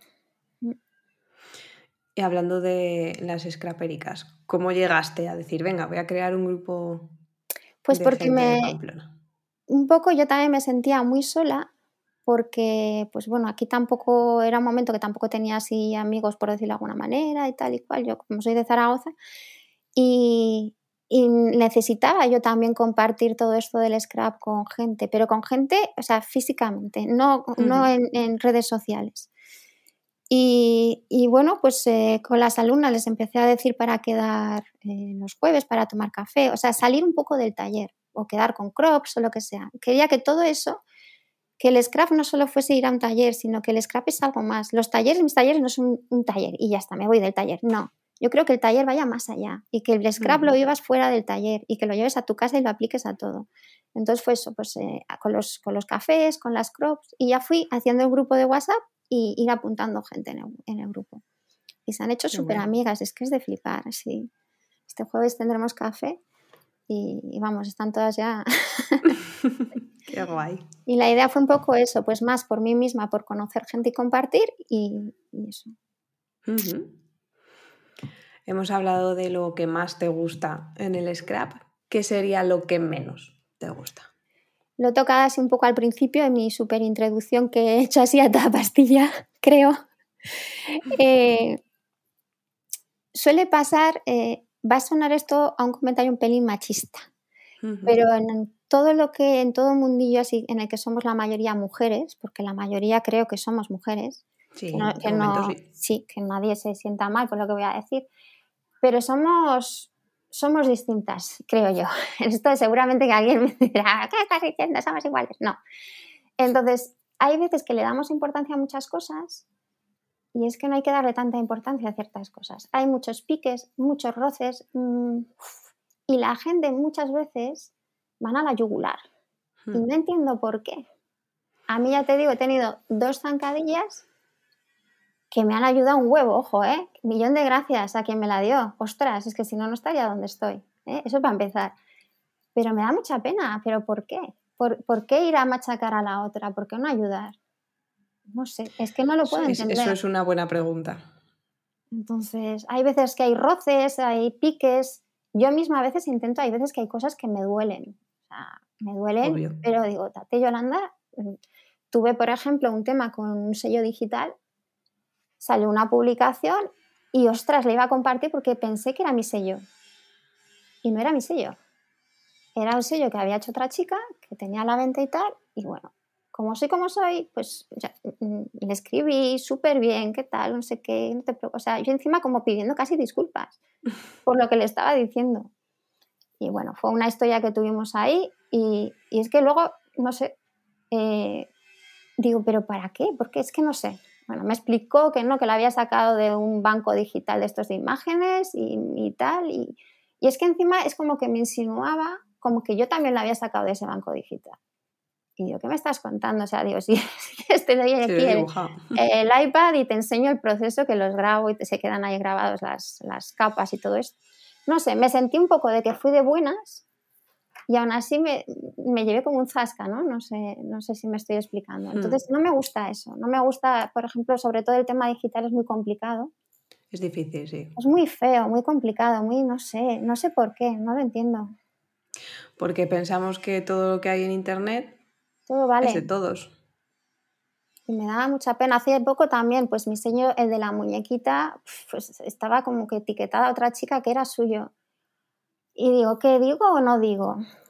Y hablando de las scrapéricas, ¿cómo llegaste a decir, venga, voy a crear un grupo pues de gente de Pamplona? Un poco yo también me sentía muy sola porque, pues bueno, aquí tampoco era un momento que tampoco tenía así amigos, por decirlo de alguna manera y tal y cual. Yo como soy de Zaragoza y necesitaba yo también compartir todo esto del scrap con gente, pero con gente, o sea, físicamente, no en redes sociales. Y bueno, pues con las alumnas les empecé a decir para quedar los jueves, para tomar café, o sea, salir un poco del taller o quedar con crops o lo que sea. Quería que todo eso, que el scrap no solo fuese ir a un taller, sino que el scrap es algo más. Mis talleres no son un taller y ya está, me voy del taller, no. Yo creo que el taller vaya más allá y que el scrap lo llevas fuera del taller y que lo lleves a tu casa y lo apliques a todo. Entonces fue eso, pues con los cafés, con las crops y ya fui haciendo el grupo de WhatsApp y ir apuntando gente en el grupo. Y se han hecho súper amigas, es que es de flipar, sí. Este jueves tendremos café y vamos, están todas ya. Qué guay. Y la idea fue un poco eso, pues más por mí misma, por conocer gente y compartir y eso. Hemos hablado de lo que más te gusta en el scrap. ¿Qué sería lo que menos te gusta? Lo he tocado así un poco al principio en mi super introducción que he hecho así a toda pastilla, creo. Suele pasar, va a sonar esto a un comentario un pelín machista, pero en todo el mundillo así en el que somos la mayoría mujeres, porque la mayoría creo que somos mujeres, sí, que nadie se sienta mal por lo que voy a decir, pero somos distintas, creo yo. Esto seguramente que alguien me dirá, ¿qué estás diciendo? Somos iguales. No. Entonces, hay veces que le damos importancia a muchas cosas y es que no hay que darle tanta importancia a ciertas cosas. Hay muchos piques, muchos roces y la gente muchas veces van a la yugular. Y no entiendo por qué. A mí, ya te digo, he tenido 2 zancadillas que me han ayudado un huevo, ojo, millón de gracias a quien me la dio. Ostras, es que si no, no estaría donde estoy. Eso para empezar. Pero me da mucha pena. ¿Pero por qué? ¿Por qué ir a machacar a la otra? ¿Por qué no ayudar? No sé, es que no lo puedo entender. Eso es una buena pregunta. Entonces, hay veces que hay roces, hay piques. Yo misma a veces hay veces que hay cosas que me duelen. O sea, me duelen, obvio. Pero digo, Tate Yolanda, tuve, por ejemplo, un tema con un sello digital, salió una publicación y, ostras, la iba a compartir porque pensé que era mi sello. Y no era mi sello. Era un sello que había hecho otra chica, que tenía a la venta y tal, y bueno, como soy, pues ya, le escribí súper bien, ¿qué tal? No sé qué, no te preocupes. O sea, yo encima como pidiendo casi disculpas por lo que le estaba diciendo. Y bueno, fue una historia que tuvimos ahí y es que luego, no sé, digo, ¿pero para qué? Porque es que no sé. Bueno, me explicó que no, que la había sacado de un banco digital de estos de imágenes y tal. Y es que encima es como que me insinuaba como que yo también la había sacado de ese banco digital. Y digo, ¿qué me estás contando? O sea, digo, si te doy aquí el iPad y te enseño el proceso que los grabo y se quedan ahí grabados las capas y todo esto. No sé, me sentí un poco de que fui de buenas y aún así me llevé como un zasca, ¿no? No sé si me estoy explicando. Entonces, no me gusta eso. No me gusta, por ejemplo, sobre todo el tema digital es muy complicado. Es difícil, sí. Es muy feo, muy complicado, no sé por qué, no lo entiendo. Porque pensamos que todo lo que hay en internet todo vale. Es de todos. Y me daba mucha pena. Hace poco también, pues mi sello, el de la muñequita, pues estaba como que etiquetada a otra chica que era suyo. Y digo, ¿qué digo o no digo?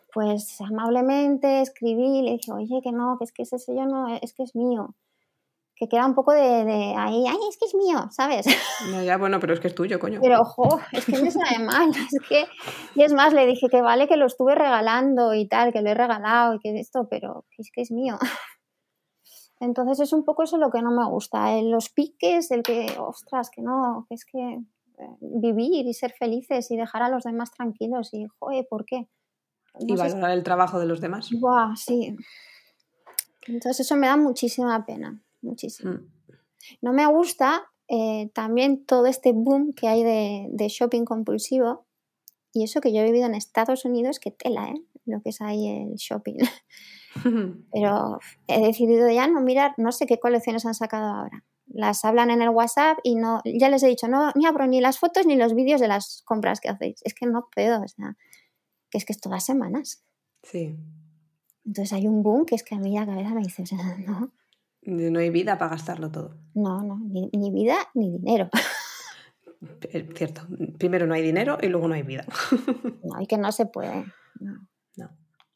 pues amablemente escribí, le dije, oye, que no, que es que ese sello no, es que es mío. Que queda un poco de ahí, ay, es que es mío, ¿sabes? No, ya, bueno, pero es que es tuyo, coño. Pero, ojo, es que me sabe mal, es que... Y es más, le dije que vale que lo estuve regalando y tal, que lo he regalado y que esto, pero que es mío. Entonces es un poco eso lo que no me gusta, los piques, el que, ostras, que no, que es que vivir y ser felices y dejar a los demás tranquilos y, joder, ¿por qué? Y No sé, valorar el trabajo de los demás. buah, sí. Entonces eso me da muchísima pena, muchísimo. Mm. No me gusta también todo este boom que hay de shopping compulsivo y eso que yo he vivido en Estados Unidos, que tela, lo que es ahí el shopping. Pero he decidido ya no mirar, no sé qué colecciones han sacado ahora. Las hablan en el WhatsApp y no, ya les he dicho, no, ni abro ni las fotos ni los vídeos de las compras que hacéis. Es que no puedo, o sea, que es todas semanas. Sí. Entonces hay un boom que es que a mí la cabeza me dice, o sea, no, No hay vida para gastarlo todo. no, ni vida ni dinero. Es cierto. Primero no hay dinero y luego no hay vida. No, y que no se puede. No. No.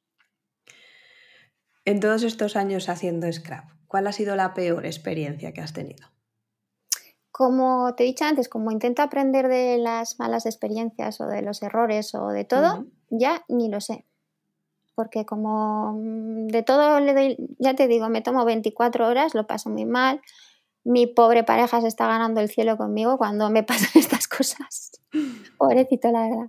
En todos estos años haciendo scrap, ¿cuál ha sido la peor experiencia que has tenido? Como te he dicho antes, como intento aprender de las malas experiencias o de los errores o de todo, ya ni lo sé. Porque como de todo le doy, ya te digo, me tomo 24 horas, lo paso muy mal. Mi pobre pareja se está ganando el cielo conmigo cuando me pasan estas cosas. Pobrecito, la verdad.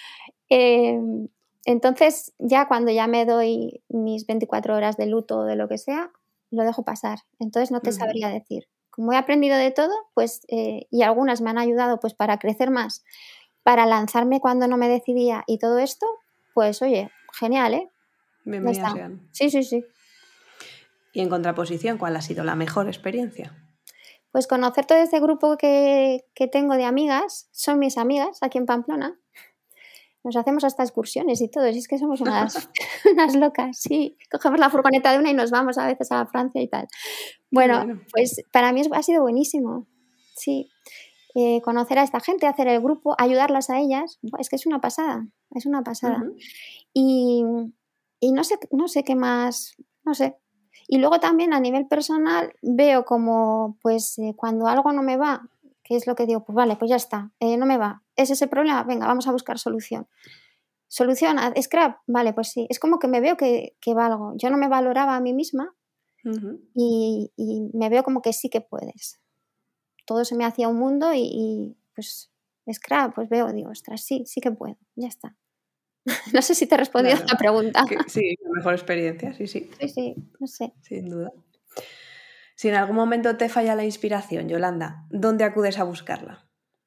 Entonces, ya cuando ya me doy mis 24 horas de luto o de lo que sea, lo dejo pasar. Entonces no te sabría decir. Como he aprendido de todo, pues, y algunas me han ayudado pues para crecer más, para lanzarme cuando no me decidía y todo esto, pues oye, genial, ¿eh? Ya Bienvenidas está. sean. Sí, sí, sí. Y en contraposición, ¿cuál ha sido la mejor experiencia? Pues conocer todo este grupo que tengo de amigas, son mis amigas aquí en Pamplona. Nos hacemos hasta excursiones y todo, y es que somos unas, unas locas, sí. Cogemos la furgoneta de una y nos vamos a veces a Francia y tal. Bueno, pues para mí ha sido buenísimo, sí. Conocer a esta gente, hacer el grupo, ayudarlas a ellas, es que es una pasada, es una pasada. Y no sé qué más, no sé. Y luego también a nivel personal veo como, pues cuando algo no me va, que es lo que digo, pues vale, pues ya está, no me va. ¿Es ese problema? Venga, vamos a buscar solución. ¿Solución? ¿Scrap? Vale, pues sí. Es como que me veo que valgo. Yo no me valoraba a mí misma y me veo como que sí que puedes. Todo se me hacía un mundo y pues Scrap, pues veo, digo, ostras, sí, sí que puedo, ya está. No sé si te he respondido a la pregunta. Sí, la mejor experiencia, sí, sí. Sí, no sé. Sin duda. Si en algún momento te falla la inspiración, Yolanda, ¿dónde acudes a buscarla?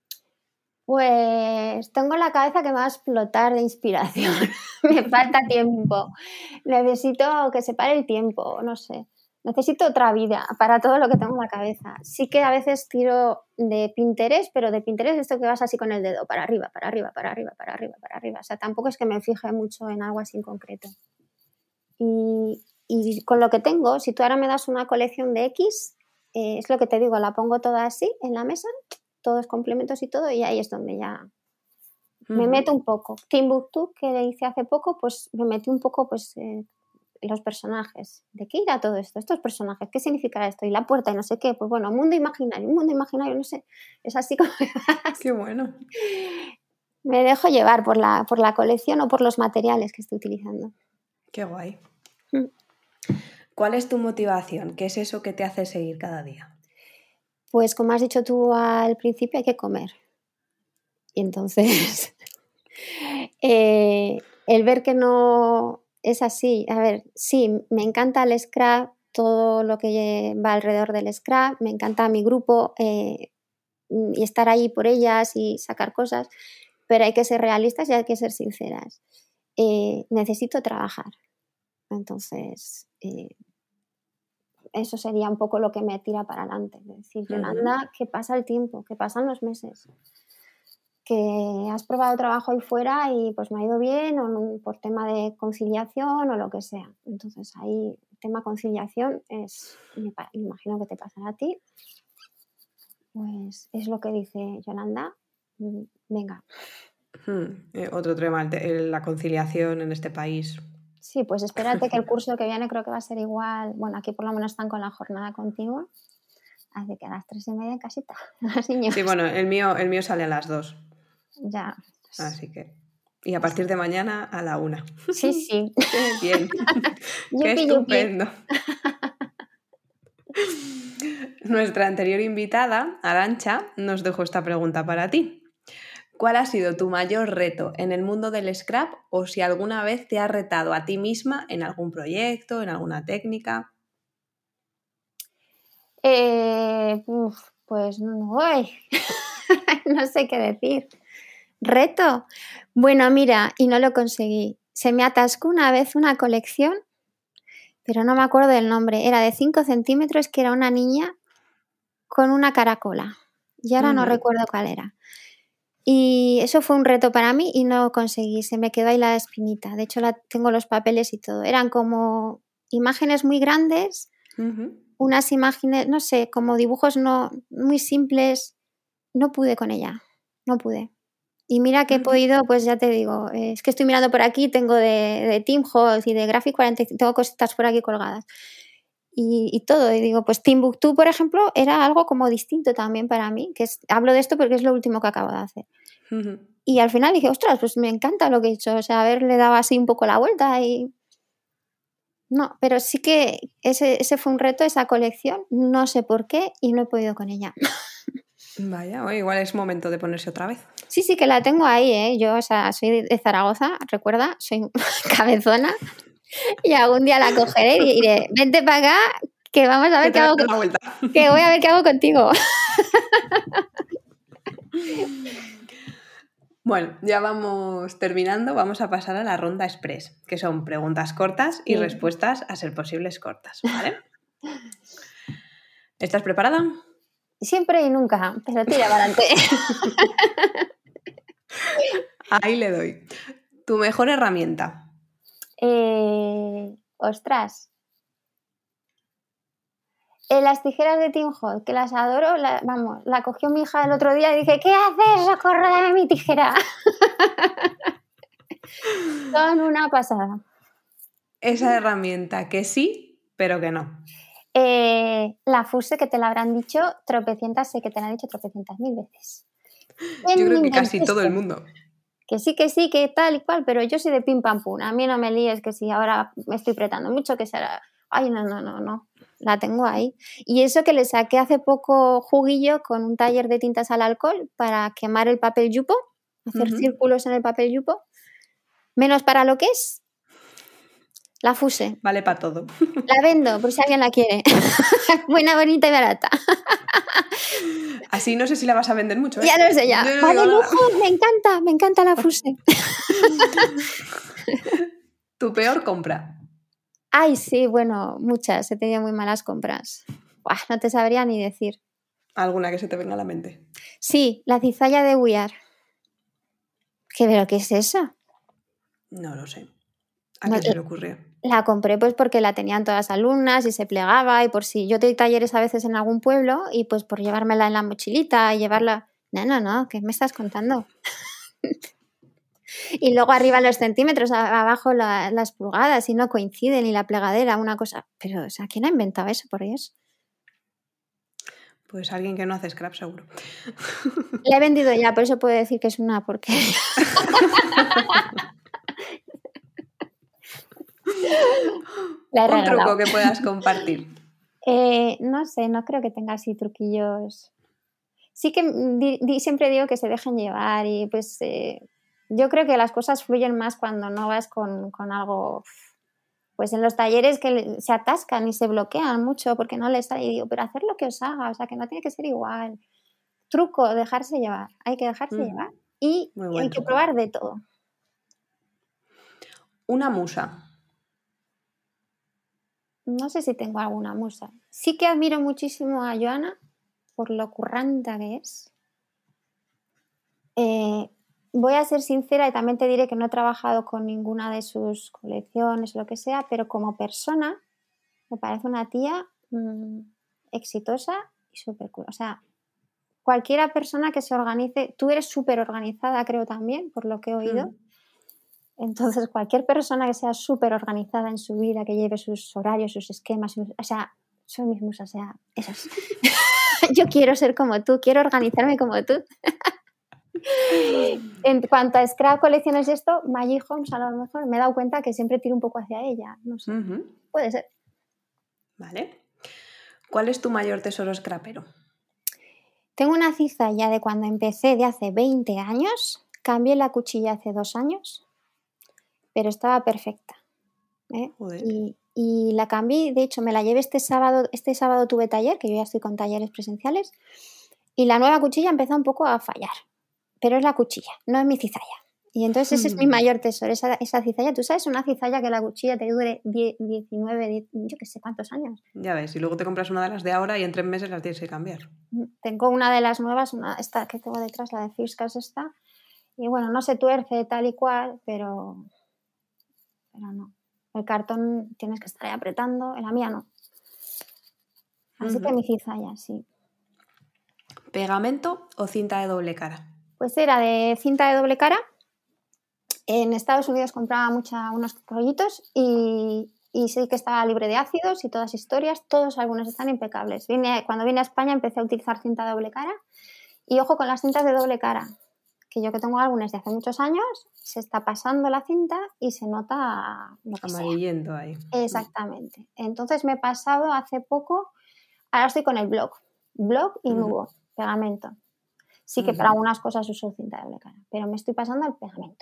Pues tengo la cabeza que me va a explotar de inspiración. Me falta tiempo. Necesito que se pare el tiempo, no sé. Necesito otra vida para todo lo que tengo en la cabeza. Sí que a veces tiro de Pinterest, pero de Pinterest esto que vas así con el dedo, para arriba, para arriba, para arriba, para arriba, para arriba. O sea, tampoco es que me fije mucho en algo así en concreto. Y con lo que tengo, si tú ahora me das una colección de X, es lo que te digo, la pongo toda así en la mesa, todos complementos y todo, y ahí es donde ya me meto un poco. Timbuktu, que le hice hace poco, pues me metí un poco pues los personajes. ¿De qué irá todo esto? Estos personajes, ¿qué significará esto? Y la puerta y no sé qué. Pues bueno, mundo imaginario, no sé. Es así como... Qué bueno. Me dejo llevar por la colección o por los materiales que estoy utilizando. Qué guay. ¿Cuál es tu motivación? ¿Qué es eso que te hace seguir cada día? Pues como has dicho tú al principio, hay que comer. Y entonces, el ver que no es así, a ver, sí, me encanta el scrap, todo lo que va alrededor del scrap, me encanta mi grupo y estar ahí por ellas y sacar cosas, pero hay que ser realistas y hay que ser sinceras. Necesito trabajar. Entonces, eso sería un poco lo que me tira para adelante. Es decir, Yolanda, que pasa el tiempo, que pasan los meses, que has probado trabajo ahí fuera y pues me ha ido bien o no, por tema de conciliación o lo que sea. Entonces ahí el tema conciliación me imagino que te pasará a ti. Pues es lo que dice Yolanda, venga, Otro tema, la conciliación en este país. Sí, pues espérate que el curso que viene creo que va a ser igual. Bueno, aquí por lo menos están con la jornada continua. Así que a las 3:30 en casita, los niños. Sí, bueno, el mío sale a las 2. Ya. Así que... Y a partir de mañana a la 1. Sí, sí. ¡Qué bien! ¡Qué Yupi, yupi. estupendo! Nuestra anterior invitada, Arantxa, nos dejó esta pregunta para ti. ¿Cuál ha sido tu mayor reto en el mundo del scrap o si alguna vez te has retado a ti misma en algún proyecto, en alguna técnica? Pues no, no sé qué decir. ¿Reto? Bueno, mira, y no lo conseguí. Se me atascó una vez una colección, pero no me acuerdo del nombre. Era de 5 centímetros, que era una niña con una caracola. Y ahora no recuerdo cuál era. Y eso fue un reto para mí y no conseguí. Se me quedó ahí la espinita. De hecho, tengo los papeles y todo. Eran como imágenes muy grandes, unas imágenes, no sé, como dibujos no muy simples. No pude con ella. No pude. Y mira que he podido, pues ya te digo, es que estoy mirando por aquí, tengo de Timhoff y de Graphic 45, tengo cositas por aquí colgadas. Y todo, y digo, pues Timbuktu, por ejemplo, era algo como distinto también para mí, hablo de esto porque es lo último que acabo de hacer. Y al final dije, ostras, pues me encanta lo que he hecho, o sea, haberle dado así un poco la vuelta y... No, pero sí que ese fue un reto, esa colección, no sé por qué y no he podido con ella. Vaya, igual es momento de ponerse otra vez. Sí, sí que la tengo ahí, ¿eh? Yo, o sea, soy de Zaragoza, recuerda, soy cabezona y algún día la cogeré y diré, vente para acá que vamos a ver qué hago, que voy a ver qué hago contigo. Bueno, ya vamos terminando, vamos a pasar a la ronda express, que son preguntas cortas y respuestas a ser posibles cortas, ¿vale? ¿Estás preparada? Siempre y nunca, pero tira para adelante. Ahí le doy. ¿Tu mejor herramienta? Ostras. Las tijeras de Timhoff, que las adoro, vamos, la cogió mi hija el otro día y dije, ¿qué haces? ¡Socorro, dame mi tijera! Son una pasada. Esa herramienta que sí, pero que no. La Fuse, que te la habrán dicho tropecientas, sé que te la han dicho tropecientas mil veces. Yo creo que casi todo el mundo. Que sí, que tal y cual, pero yo soy de pim pam pum. A mí no me líes que si ahora me estoy apretando mucho, que será... Ay, no. La tengo ahí. Y eso que le saqué hace poco juguillo con un taller de tintas al alcohol para quemar el papel yupo, hacer círculos en el papel yupo. Menos para lo que es la Fuse. Vale para todo. La vendo por si alguien la quiere. Buena, bonita y barata. Así no sé si la vas a vender mucho, ¿eh? Ya lo sé, ya. Yo no Vale, digo lujo, me encanta la Fuse. ¿Tu peor compra? Ay, sí, bueno, muchas. He tenido muy malas compras. Buah, no te sabría ni decir. ¿Alguna que se te venga a la mente? Sí, la cizalla de We Are. ¿Pero qué es eso? No lo sé. ¿A quién se le ocurrió? La compré pues porque la tenían todas las alumnas y se plegaba y por si yo doy talleres a veces en algún pueblo y pues por llevármela en la mochilita y llevarla... No, ¿qué me estás contando? Y luego arriba los centímetros, abajo las pulgadas y no coinciden y la plegadera, una cosa... Pero, o sea, ¿quién ha inventado eso, por Dios? Pues alguien que no hace scrap, seguro. La he vendido ya, por eso puedo decir que es una porquería. Un truco que puedas compartir. No sé, no creo que tenga así truquillos. Sí que siempre digo que se dejen llevar y pues yo creo que las cosas fluyen más cuando no vas con algo, pues en los talleres que se atascan y se bloquean mucho porque no les sale y digo, pero hacer lo que os haga, o sea que no tiene que ser igual. Truco, dejarse llevar, hay que dejarse llevar y hay que probar de todo. Una musa. No sé si tengo alguna musa. Sí que admiro muchísimo a Joana por lo curranta que es. Voy a ser sincera y también te diré que no he trabajado con ninguna de sus colecciones o lo que sea, pero como persona me parece una tía exitosa y súper cool. O sea, cualquiera persona que se organice, tú eres súper organizada, creo también, por lo que he oído. Entonces, cualquier persona que sea súper organizada en su vida, que lleve sus horarios, sus esquemas, o sea, son mis musas, o sea, esas. Yo quiero ser como tú, quiero organizarme como tú. En cuanto a scrap, colecciones y esto, Maggie Holmes, a lo mejor me he dado cuenta que siempre tiro un poco hacia ella, no sé, puede ser. Vale. ¿Cuál es tu mayor tesoro scrapero? Tengo una cizalla de cuando empecé, de hace 20 años, cambié la cuchilla hace 2 años, pero estaba perfecta, ¿eh? Y la cambié, de hecho me la llevé este sábado tuve taller, que yo ya estoy con talleres presenciales, y la nueva cuchilla empezó un poco a fallar, pero es la cuchilla, no es mi cizalla. Y entonces ese es mi mayor tesoro, esa cizalla. Tú sabes, una cizalla que la cuchilla te dure 19, yo qué sé cuántos años. Ya ves, y luego te compras una de las de ahora y en 3 meses las tienes que cambiar. Tengo una de las nuevas, esta que tengo detrás, la de Firscas esta, y bueno, no se tuerce tal y cual, pero no. El cartón tienes que estar ahí apretando, en la mía no. Así que mi cizalla, sí. ¿Pegamento o cinta de doble cara? Pues era de cinta de doble cara. En Estados Unidos compraba unos rollitos y sí que estaba libre de ácidos y todas historias, algunos están impecables. Cuando vine a España empecé a utilizar cinta de doble cara y ojo con las cintas de doble cara, que yo que tengo álbumes de hace muchos años, se está pasando la cinta y se nota lo que amarillento ahí. Exactamente. Entonces me he pasado hace poco, ahora estoy con el blog y nubo, pegamento. Sí que para algunas cosas uso cinta de doble cara, pero me estoy pasando al pegamento.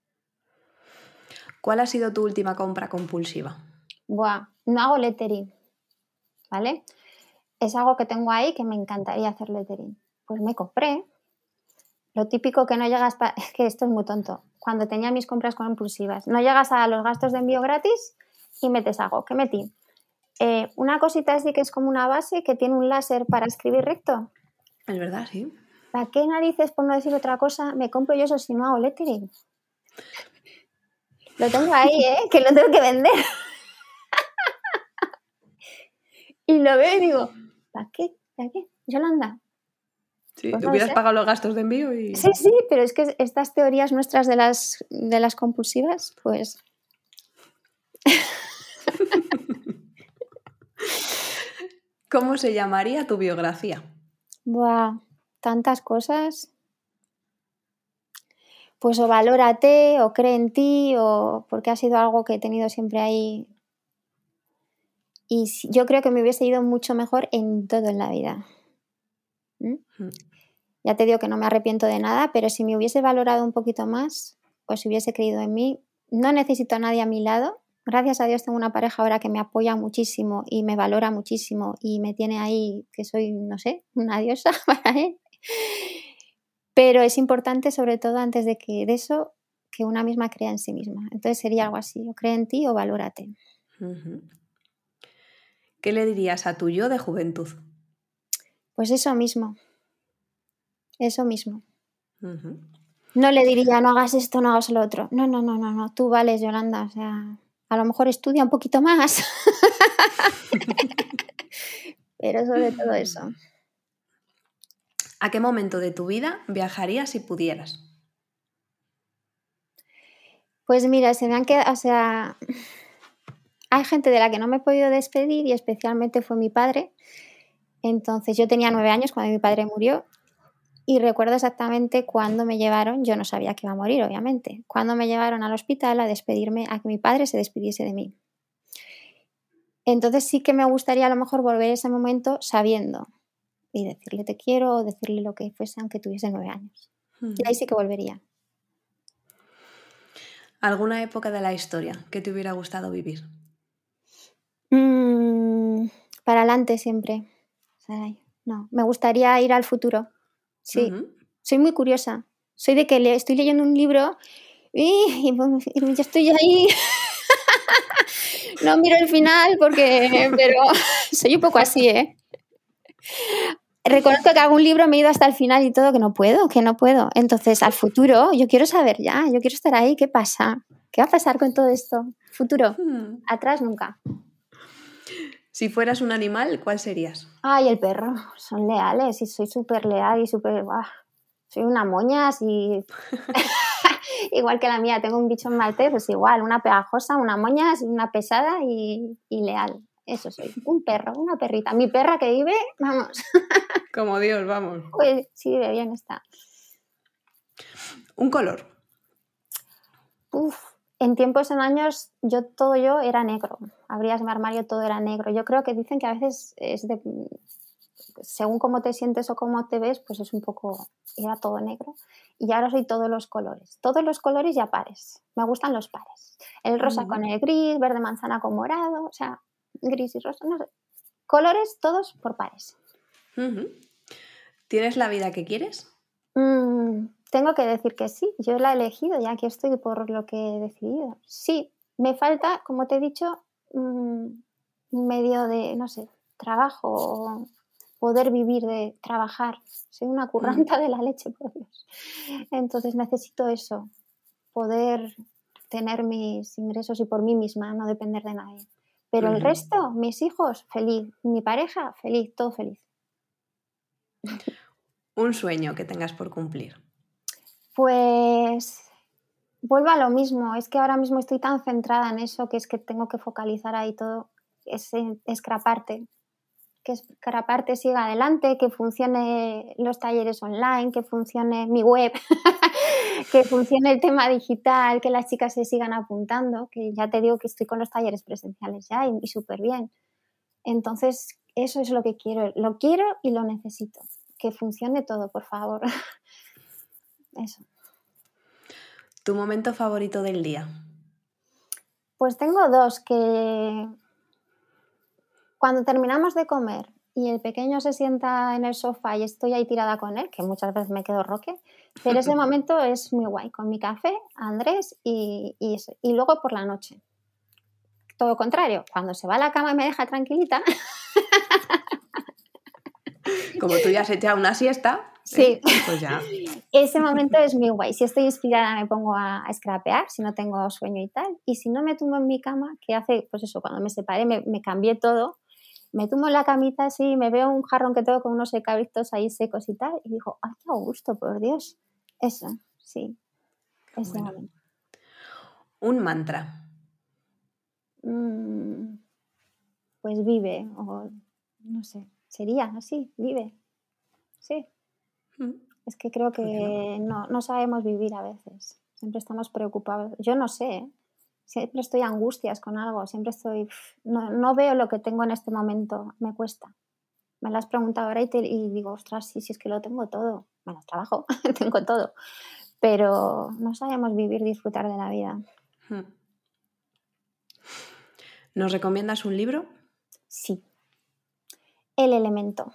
¿Cuál ha sido tu última compra compulsiva? No hago lettering, ¿vale? Es algo que tengo ahí que me encantaría hacer lettering. Pues me compré. Lo típico que no llegas... Es que esto es muy tonto. Cuando tenía mis compras compulsivas, no llegas a los gastos de envío gratis y metes algo. ¿Qué metí? Una cosita así que es como una base que tiene un láser para escribir recto. Es verdad, sí. ¿Para qué narices, por no decir otra cosa, me compro yo eso si no hago lettering? Lo tengo ahí, que lo tengo que vender. Y lo veo y digo, ¿para qué? ¿Para qué? Yolanda. Sí, pues te hubieras pagado los gastos de envío y... Sí, pero es que estas teorías nuestras de las compulsivas, pues... ¿Cómo se llamaría tu biografía? Tantas cosas. Pues o valórate, o cree en ti, o porque ha sido algo que he tenido siempre ahí. Y yo creo que me hubiese ido mucho mejor en todo en la vida. Ya te digo que no me arrepiento de nada, pero si me hubiese valorado un poquito más, o si hubiese creído en mí, no necesito a nadie a mi lado. Gracias a Dios tengo una pareja ahora que me apoya muchísimo y me valora muchísimo y me tiene ahí, que soy, no sé, una diosa para él. Pero es importante, sobre todo antes de eso, que una misma crea en sí misma. Entonces sería algo así, o cree en ti o valórate. ¿Qué le dirías a tu yo de juventud? Pues eso mismo. Eso mismo. No le diría, no hagas esto, no hagas lo otro. No. Tú vales, Yolanda. O sea, a lo mejor estudia un poquito más. Pero sobre todo eso. ¿A qué momento de tu vida viajarías si pudieras? Pues mira, se me han quedado, o sea, hay gente de la que no me he podido despedir y especialmente fue mi padre. Entonces yo tenía 9 años cuando mi padre murió y recuerdo exactamente cuando me llevaron, yo no sabía que iba a morir obviamente, cuando me llevaron al hospital a despedirme, a que mi padre se despidiese de mí. Entonces sí que me gustaría a lo mejor volver a ese momento sabiendo y decirle te quiero o decirle lo que fuese aunque tuviese 9 años. Y ahí sí que volvería. ¿Alguna época de la historia que te hubiera gustado vivir? Para adelante siempre. No, me gustaría ir al futuro. Sí, soy muy curiosa. Soy de que estoy leyendo un libro y yo estoy ahí. No miro el final pero soy un poco así, ¿eh? Reconozco que algún libro me he ido hasta el final y todo, que no puedo. Entonces, al futuro, yo quiero saber ya, yo quiero estar ahí. ¿Qué pasa? ¿Qué va a pasar con todo esto? Futuro, atrás nunca. Si fueras un animal, ¿cuál serías? Ay, el perro. Son leales y soy súper leal y súper... Soy una moña así... igual que la mía. Tengo un bichón maltés, pues igual. Una pegajosa, una moña, una pesada y leal. Eso soy. Un perro, una perrita. Mi perra que vive, vamos. Como Dios, vamos. Pues sí, vive bien está. Un color. En tiempos, en años, todo yo era negro. Abrías mi armario, todo era negro. Yo creo que dicen que a veces según cómo te sientes o cómo te ves, pues es un poco, era todo negro. Y ahora soy todos los colores. Todos los colores y a pares. Me gustan los pares. El rosa con el gris, verde manzana con morado, o sea, gris y rosa, no sé. Colores todos por pares. ¿Tienes la vida que quieres? Tengo que decir que sí, yo la he elegido, ya que estoy por lo que he decidido. Sí, me falta, como te he dicho, medio de, no sé, trabajo o poder vivir de trabajar. Soy una curranta de la leche, por Dios. Entonces necesito eso, poder tener mis ingresos y por mí misma, no depender de nadie. Pero el resto, mis hijos, feliz. Mi pareja, feliz, todo feliz. Un sueño que tengas por cumplir. Pues vuelvo a lo mismo, es que ahora mismo estoy tan centrada en eso que es que tengo que focalizar ahí todo, Scraparte, que Scraparte siga adelante, que funcione los talleres online, que funcione mi web, que funcione el tema digital, que las chicas se sigan apuntando, que ya te digo que estoy con los talleres presenciales ya y súper bien. Entonces, eso es lo que quiero y lo necesito, que funcione todo, por favor. Eso. ¿Tu momento favorito del día? Pues tengo dos, que cuando terminamos de comer y el pequeño se sienta en el sofá y estoy ahí tirada con él, que muchas veces me quedo roque, pero ese momento es muy guay, con mi café, Andrés y luego por la noche. Todo lo contrario, cuando se va a la cama y me deja tranquilita. Como tú ya has echado una siesta, sí. Pues ya. Ese momento es muy guay. Si estoy inspirada me pongo a scrapear, si no tengo sueño y tal. Y si no me tumbo en mi cama, que hace, pues eso, cuando me separé me cambié todo, me tumbo en la camita así, me veo un jarrón que tengo con unos secabritos ahí secos y tal, y digo, ¡ay, qué gusto, por Dios! Eso, sí, ese momento. Un mantra. Pues vive, o no sé, sería así, vive, sí. Es que creo que no sabemos vivir a veces, siempre estamos preocupados. Yo no sé, ¿eh? Siempre estoy a angustias con algo, siempre estoy... No veo lo que tengo en este momento, me cuesta. Me lo has preguntado ahora y digo, ostras, sí, es que lo tengo todo. Bueno, trabajo, tengo todo. Pero no sabemos vivir, disfrutar de la vida. ¿Nos recomiendas un libro? Sí. El Elemento.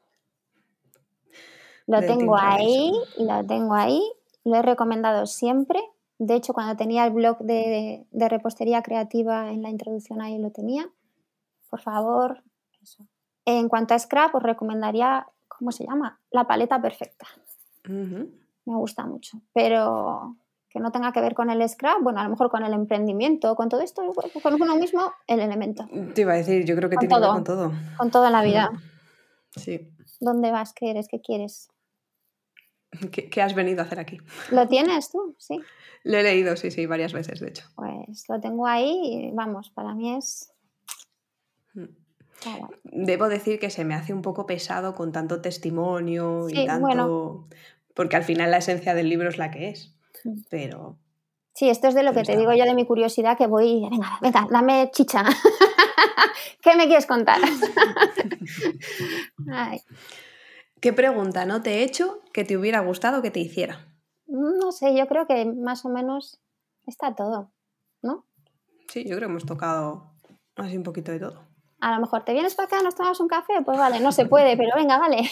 Lo De tengo Tim ahí, Ferriss. lo he recomendado siempre. De hecho, cuando tenía el blog de repostería creativa, en la introducción ahí lo tenía. Por favor, eso. En cuanto a scrap, os recomendaría, ¿cómo se llama? La paleta perfecta. Me gusta mucho, pero que no tenga que ver con el scrap, bueno, a lo mejor con el emprendimiento, con todo esto, con uno mismo, el Elemento. Te iba a decir, yo creo que Con tiene que ver todo, con todo. con todo en la vida. Sí. ¿Dónde vas? ¿Qué eres? ¿Qué quieres? ¿Qué has venido a hacer aquí? ¿Lo tienes tú? Sí. Lo he leído, sí, varias veces, de hecho. Pues lo tengo ahí y vamos, para mí es... Debo decir que se me hace un poco pesado con tanto testimonio y Sí, tanto... bueno. Porque al final la esencia del libro es la que es. Pero... Sí, esto es de lo que te digo yo de mi curiosidad, que voy... Venga, dame chicha. ¿Qué me quieres contar? Ay. ¿Qué pregunta no te he hecho que te hubiera gustado que te hiciera? No sé, yo creo que más o menos está todo, ¿no? Sí, yo creo que hemos tocado así un poquito de todo. A lo mejor, ¿te vienes para acá, nos tomamos un café? Pues vale, no se puede, pero venga, vale.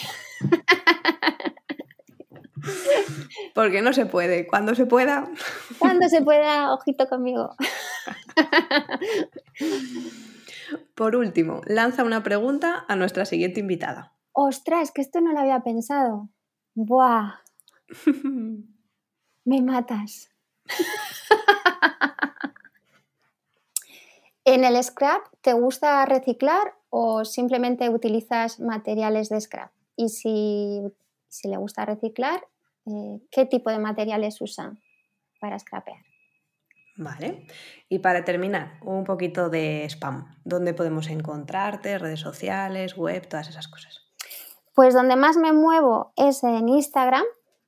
Porque no se puede. Cuando se pueda... Cuando se pueda, ojito conmigo. Por último, lanza una pregunta a nuestra siguiente invitada. Ostras, que esto no lo había pensado. Buah. Me matas. ¿En el scrap te gusta reciclar o simplemente utilizas materiales de scrap? Y si le gusta reciclar, ¿qué tipo de materiales usan para scrapear? Vale. Y para terminar, un poquito de spam. ¿Dónde podemos encontrarte? ¿Redes sociales, web, todas esas cosas? Pues donde más me muevo es en Instagram.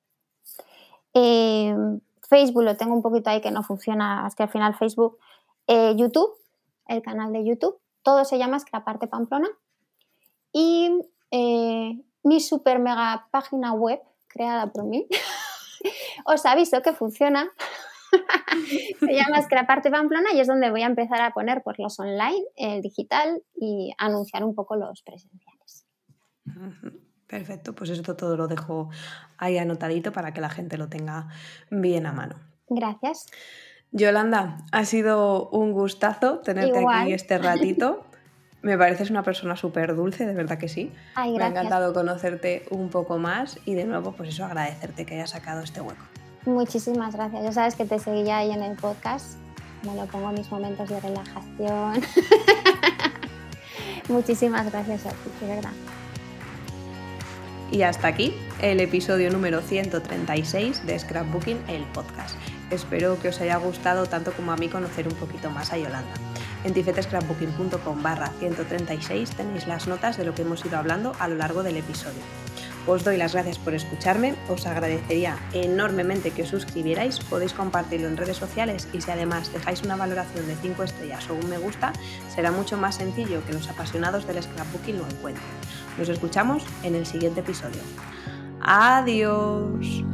Facebook lo tengo un poquito ahí que no funciona, es que al final Facebook. YouTube, el canal de YouTube, todo se llama Scraparte Pamplona. Y mi super mega página web creada por mí, os aviso que funciona. Se llama Scraparte Pamplona y es donde voy a empezar a poner pues, los online, el digital y anunciar un poco los presenciales. Perfecto, pues esto todo lo dejo ahí anotadito para que la gente lo tenga bien a mano. Gracias. Yolanda, ha sido un gustazo tenerte Igual. aquí este ratito. Me pareces una persona súper dulce, de verdad que sí. Ay, Me ha gracias. encantado conocerte un poco más y de nuevo, pues eso, agradecerte que hayas sacado este hueco. Muchísimas gracias. Ya sabes que te seguía ahí en el podcast. Me lo pongo en mis momentos de relajación. Muchísimas gracias a ti, de verdad. Y hasta aquí el episodio número 136 de Scrapbooking, el podcast. Espero que os haya gustado tanto como a mí conocer un poquito más a Yolanda. En tifetescrapbooking.com/136 tenéis las notas de lo que hemos ido hablando a lo largo del episodio. Os doy las gracias por escucharme, os agradecería enormemente que os suscribierais, podéis compartirlo en redes sociales y si además dejáis una valoración de 5 estrellas o un me gusta, será mucho más sencillo que los apasionados del scrapbooking lo encuentren. Nos escuchamos en el siguiente episodio. ¡Adiós!